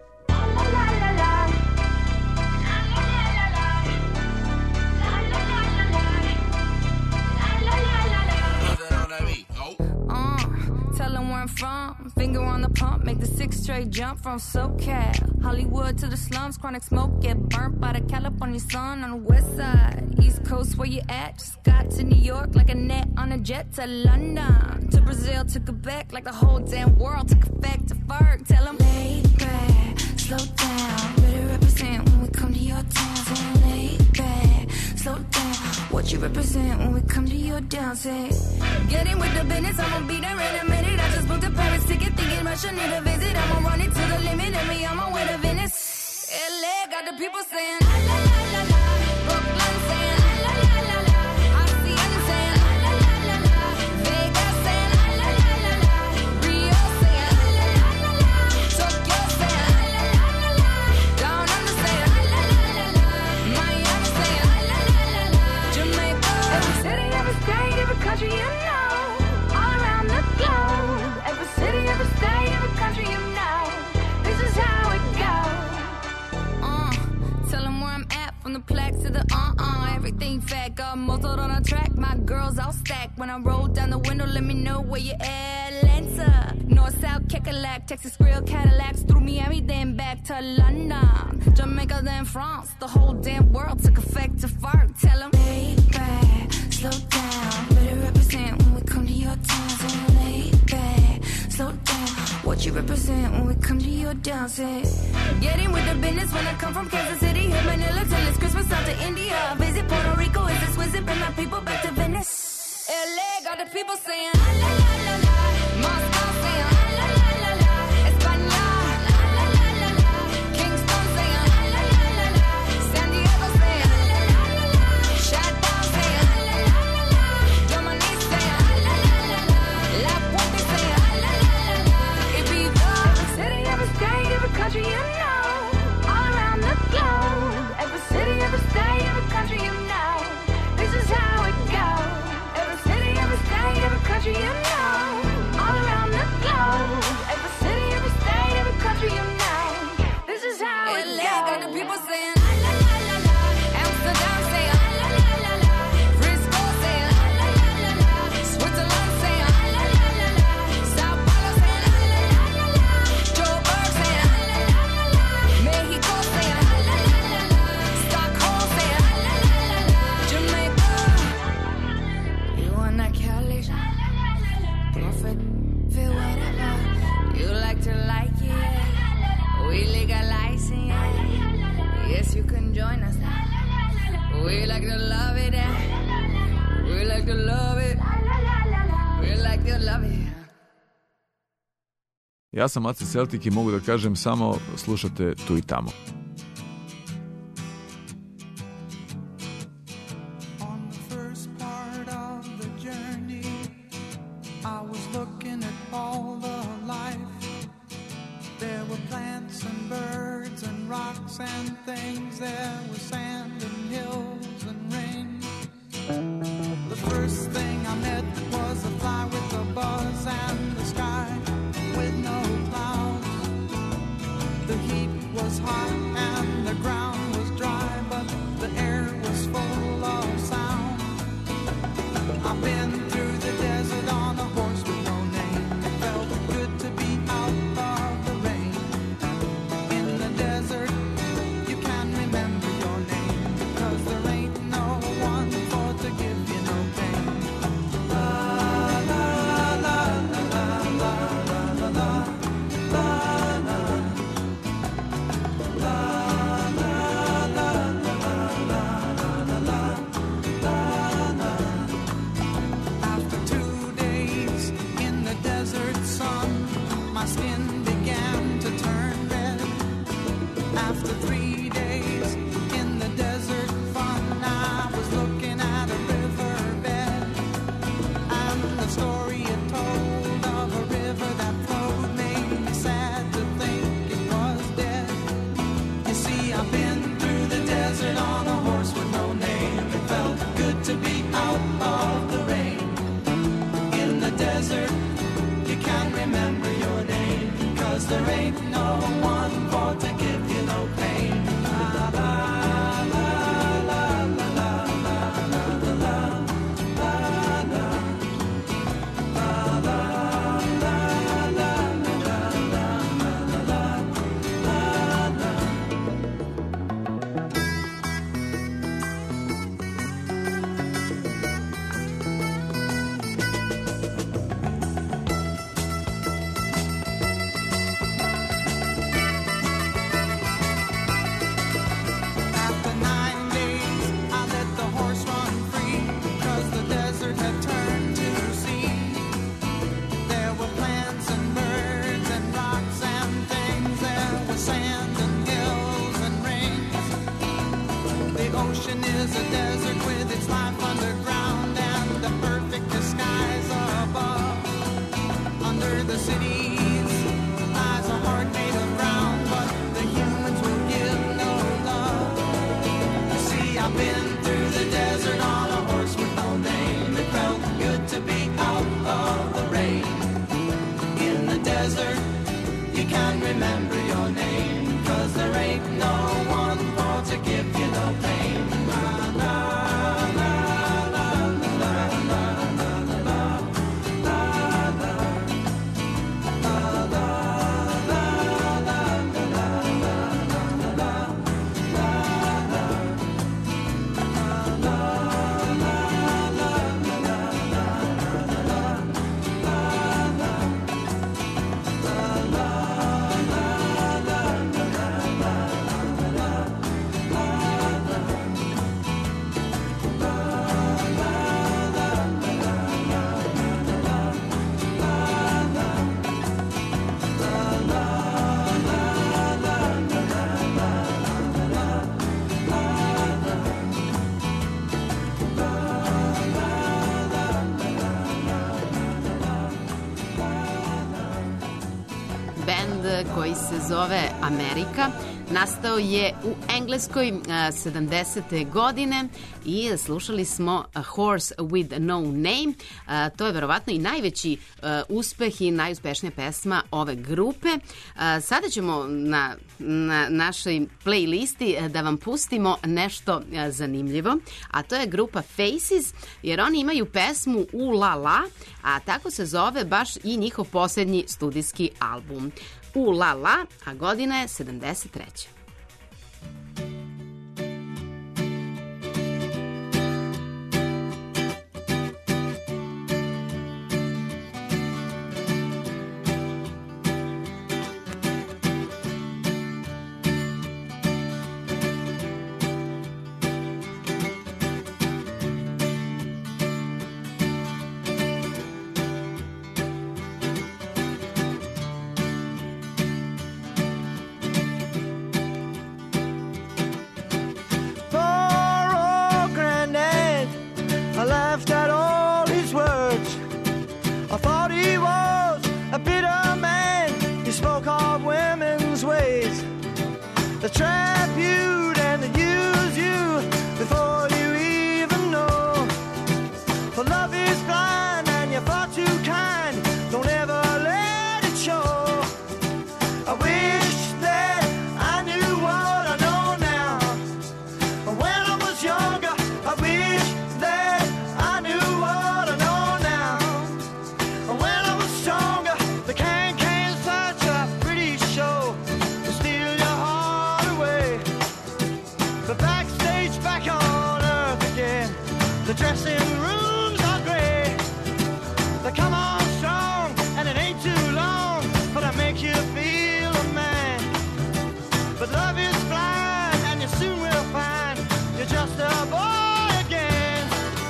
Tell them where I'm from, finger on the pump, make the 6 straight jump from SoCal, Hollywood to the slums, chronic smoke, get burnt by the California sun on the west side, East Coast where you at, just got to New York like a net on a jet to London, to Brazil, to Quebec, like the whole damn world took effect to Ferg, tell them laid back, slow down, better represent when we come to your town, so laid back, slow down, what you represent when we come to your down, say, get in with the business, I'ma be there in a minute. I just booked a Paris ticket, thinking Russia need a visit. I'ma run it to the limit, and me on my way to Venice. LA got the people saying la la la la la. Brooklyn saying la la la la la. Hacienda saying la la la la la. Vegas saying la la la la la. Rio saying la la la la la. Tokyo saying la la la la la. Down under saying la la la la la. Miami saying la la la la la. Jamaica. Every city, every state, every country you know. Every city, every state, every country you know. This is how it goes. Tell them where I'm at, from the plaque to the everything fat, got muzzled on a track. My girls all stacked. When I roll down the window, let me know where you at. Atlanta, North, South, Kekalak, Texas, Grill, Cadillacs, through Miami, then back to London, Jamaica, then France. The whole damn world took effect to Ferg. Tell them, lay back, slow down, better represent when we come to your town. So lay back, slow down, what you represent when we come to your down. Say, get in with the business when I come from Kansas City, hit Manila till it's Christmas, out to India. Visit Puerto Rico, is this visit, bring my people back to Venice. LA got the people saying la la la la la. Moscow saying la la la la la. España la la la la la. Kingston saying la la la la la. San Diego saying la la la la la. Chateau saying la la la la la. Dominique saying la la la la la. La Puente saying la la la la la. Ibiza. Every city, every state, every country you know. All around the globe. Every city, every state, every country you know. This is how it goes. Every city, every state, every country you know. like to love it. We like to love it. We like to love it. Ja sam Ace Celtic i mogu da kažem samo slušate tu i tamo. And things, there was sand and hills and rain. The first thing I met was a fly with a buzz and the sky with no clouds. The heat was hot and the ground was dry, but the air was full of sound. I've been through the desert on a horse with no name. It felt good to be out of the rain. In the desert remember your name, because there ain't no one for to give you no pain. La la la la la la la la la la la la. After 2 days in the desert sun, my skin began to turn red. After 3 days in the desert fun, I was looking at a riverbed, and the story it told of a river that flowed made me sad to think it was dead. You see, I've been through the desert on a horse with no name. It felt good to be out of the rain. In the desert, you can't remember your name, 'cause there ain't no one for to give you no pain. Ocean is a desert with its life underground and the perfect disguise above. Under the cities lies a heart made of brown, but the humans will give no love. You see, I've been through the desert on a horse with no name. It felt good to be out of the rain. In the desert, you can't remember your name, 'cause there ain't no one for to give you no pain. Koji se zove Amerika. Nastao je u Engleskoj 70. godine i slušali smo A Horse with No Name. To je verovatno i najveći uspeh i najuspešnija pesma ove grupe. Sada ćemo na našoj playlisti da vam pustimo nešto zanimljivo, a to je grupa Faces, jer oni imaju pesmu U La La, a tako se zove baš i njihov posljednji studijski album. U La La, a godina je 73. The dressing rooms are great. They come on strong, and it ain't too long, but I make you feel a man. But love is blind, and you soon will find you're just a boy again.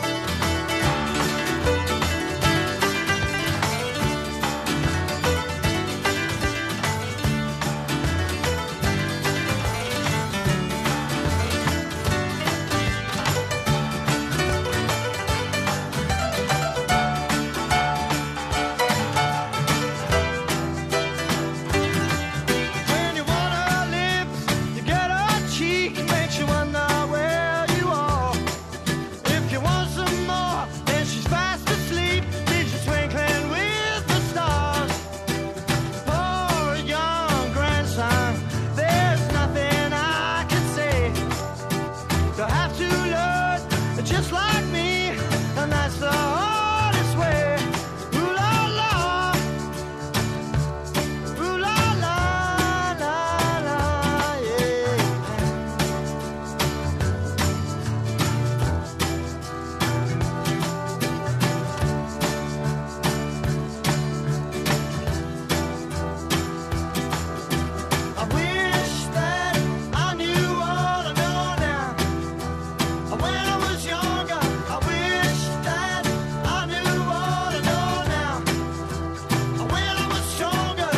When you want her lips, you get her cheek, makes you wonder where you are. If you want some more, then she's fast asleep, leaves you twinkling with the stars. Poor young grandson, there's nothing I can say. You'll have to learn just like me, and that's the hardest way. Ooh la la, ooh la la, la la, yeah. I wish that I knew all I know now. When I was younger, I wish that I knew all I know now. When I was stronger.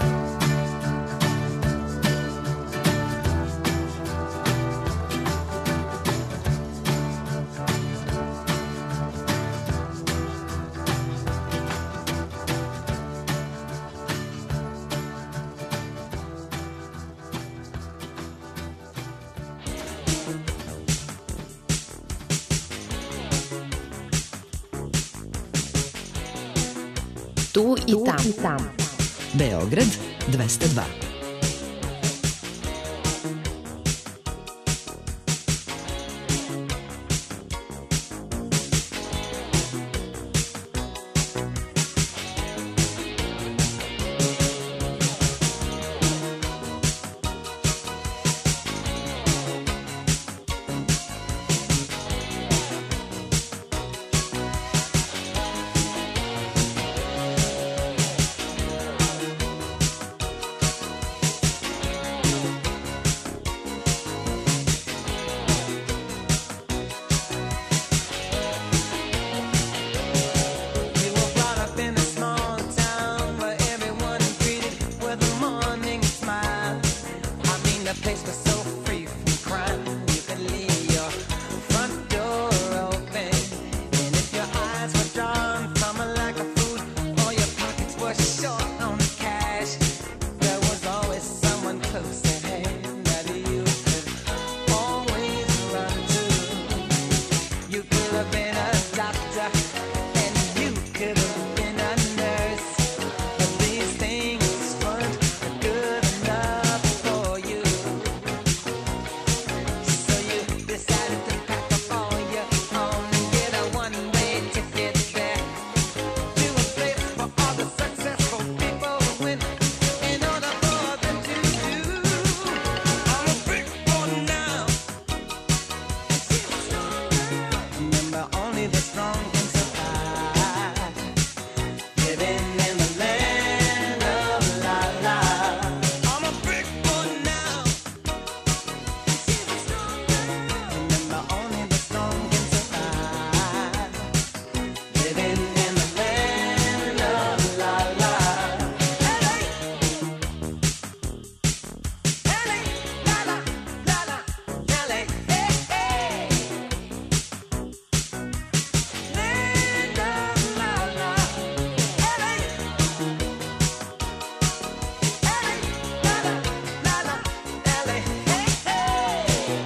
Tu i tam. Beograd 202. We were brought up in a small town where everyone greeted with a morning smile. I mean, the place was so free from crime. You could leave your front door open, and if your eyes were drawn from a lack of food or your pockets were short on cash, there was always someone close at hand that you could always run to. You could have been a doctor, and you could have been a nurse, but these things weren't good enough for you. So you decided to pack up all your own and get a one-way ticket there to a place for all the successful people went in order for them to do. I'm a big boy now. Remember, only the strong can survive. Living in the land of la la. I'm a big boy now. Remember, only the strong can survive. Living in the land of la la. LA, la la, la la, LA, hey, hey. Land of la la, LA, la la, la la, LA, hey, hey.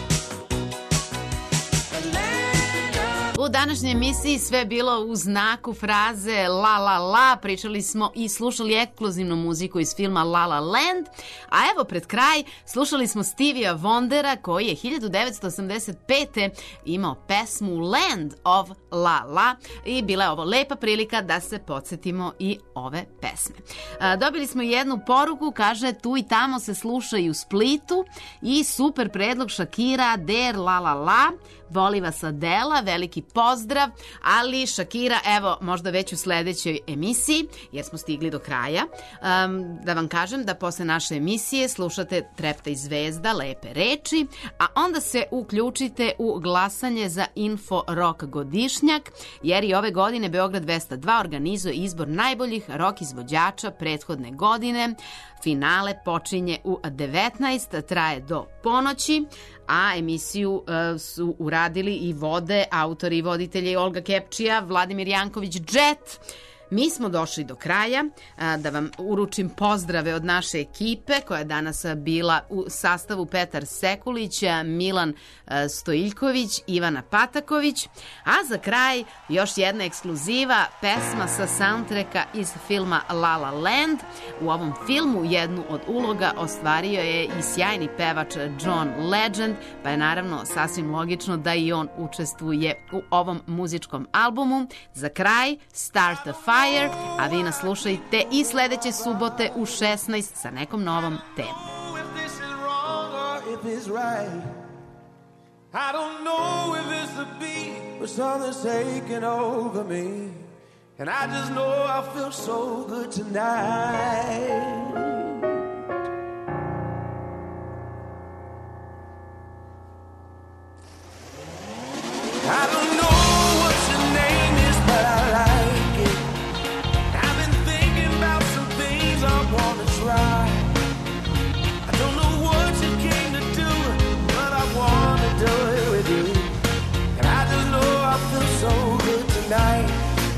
The land of U današnjoj emisiji sve bilo u znaku fraze la la la. Pričali smo i slušali ekskluzivnu muziku iz filma La La Land. A evo pred kraj slušali smo Stevija Wondera koji je 1985. imao pesmu Land of La La i bila je ovo lepa prilika da se podsjetimo i ove pesme. Dobili smo jednu poruku, kaže tu i tamo se sluša i u Splitu i super predlog Shakira Der La La La. Voli vas Adela, veliki pozdrav, ali Shakira, evo, možda već u sledećoj emisiji, jer smo stigli do kraja. Da vam kažem da posle naše emisije slušate Treptaj zvezda, lepe reči, a onda se uključite u glasanje za Info Rock godišnjak, jer i ove godine Beograd 202 organizuje izbor najboljih rock izvođača prethodne godine. Finale počinje u 19, traje do ponoći, a emisiju su uradili i vode autori i voditelji Olga Kepčija, Vladimir Janković, Jet. Mi smo došli do kraja, da vam uručim pozdrave od naše ekipe koja je danas bila u sastavu Petar Sekulić, Milan Stojiljković, Ivana Pataković, a za kraj još jedna ekskluziva, pesma sa soundtracka iz filma La La Land. U ovom filmu jednu od uloga ostvario je i sjajni pevač John Legend, pa je naravno sasvim logično da i on učestvuje u ovom muzičkom albumu. Za kraj, Start a Fire, a vi nas slušajte i sledeće subote u 16 sa nekom novom temom. I don't know if it's the beat, but something's taking over me. And I just know I feel so good tonight. I don't know what your name is, but I like it. I've been thinking about some things I want to try. I don't know what you came to do, but I want to do it with you. And I just know I feel so good tonight.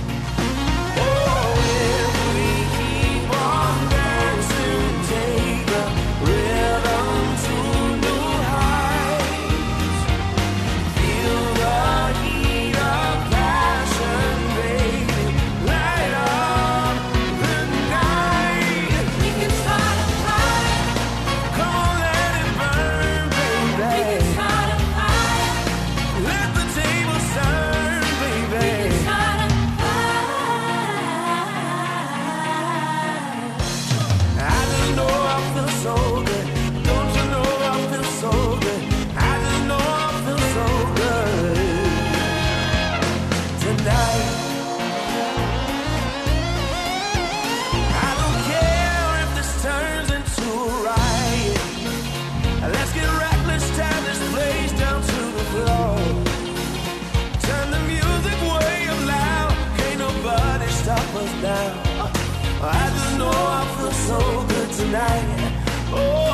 Oh, if we keep on dancing, take the rhythm to new heights. Feel the heat of passion, baby, light up the night. We can start a fire. Come on, let it burn, baby. We can start a fire. Let the table turn, baby. We can start a fire. I just know I feel so good. Don't you know I feel so good? I just know I feel so good tonight. I don't care if this turns into a riot. Let's get reckless, tear this place down to the floor. Turn the music way up loud. Can't nobody stop us now. I just know I feel so good tonight. Oh.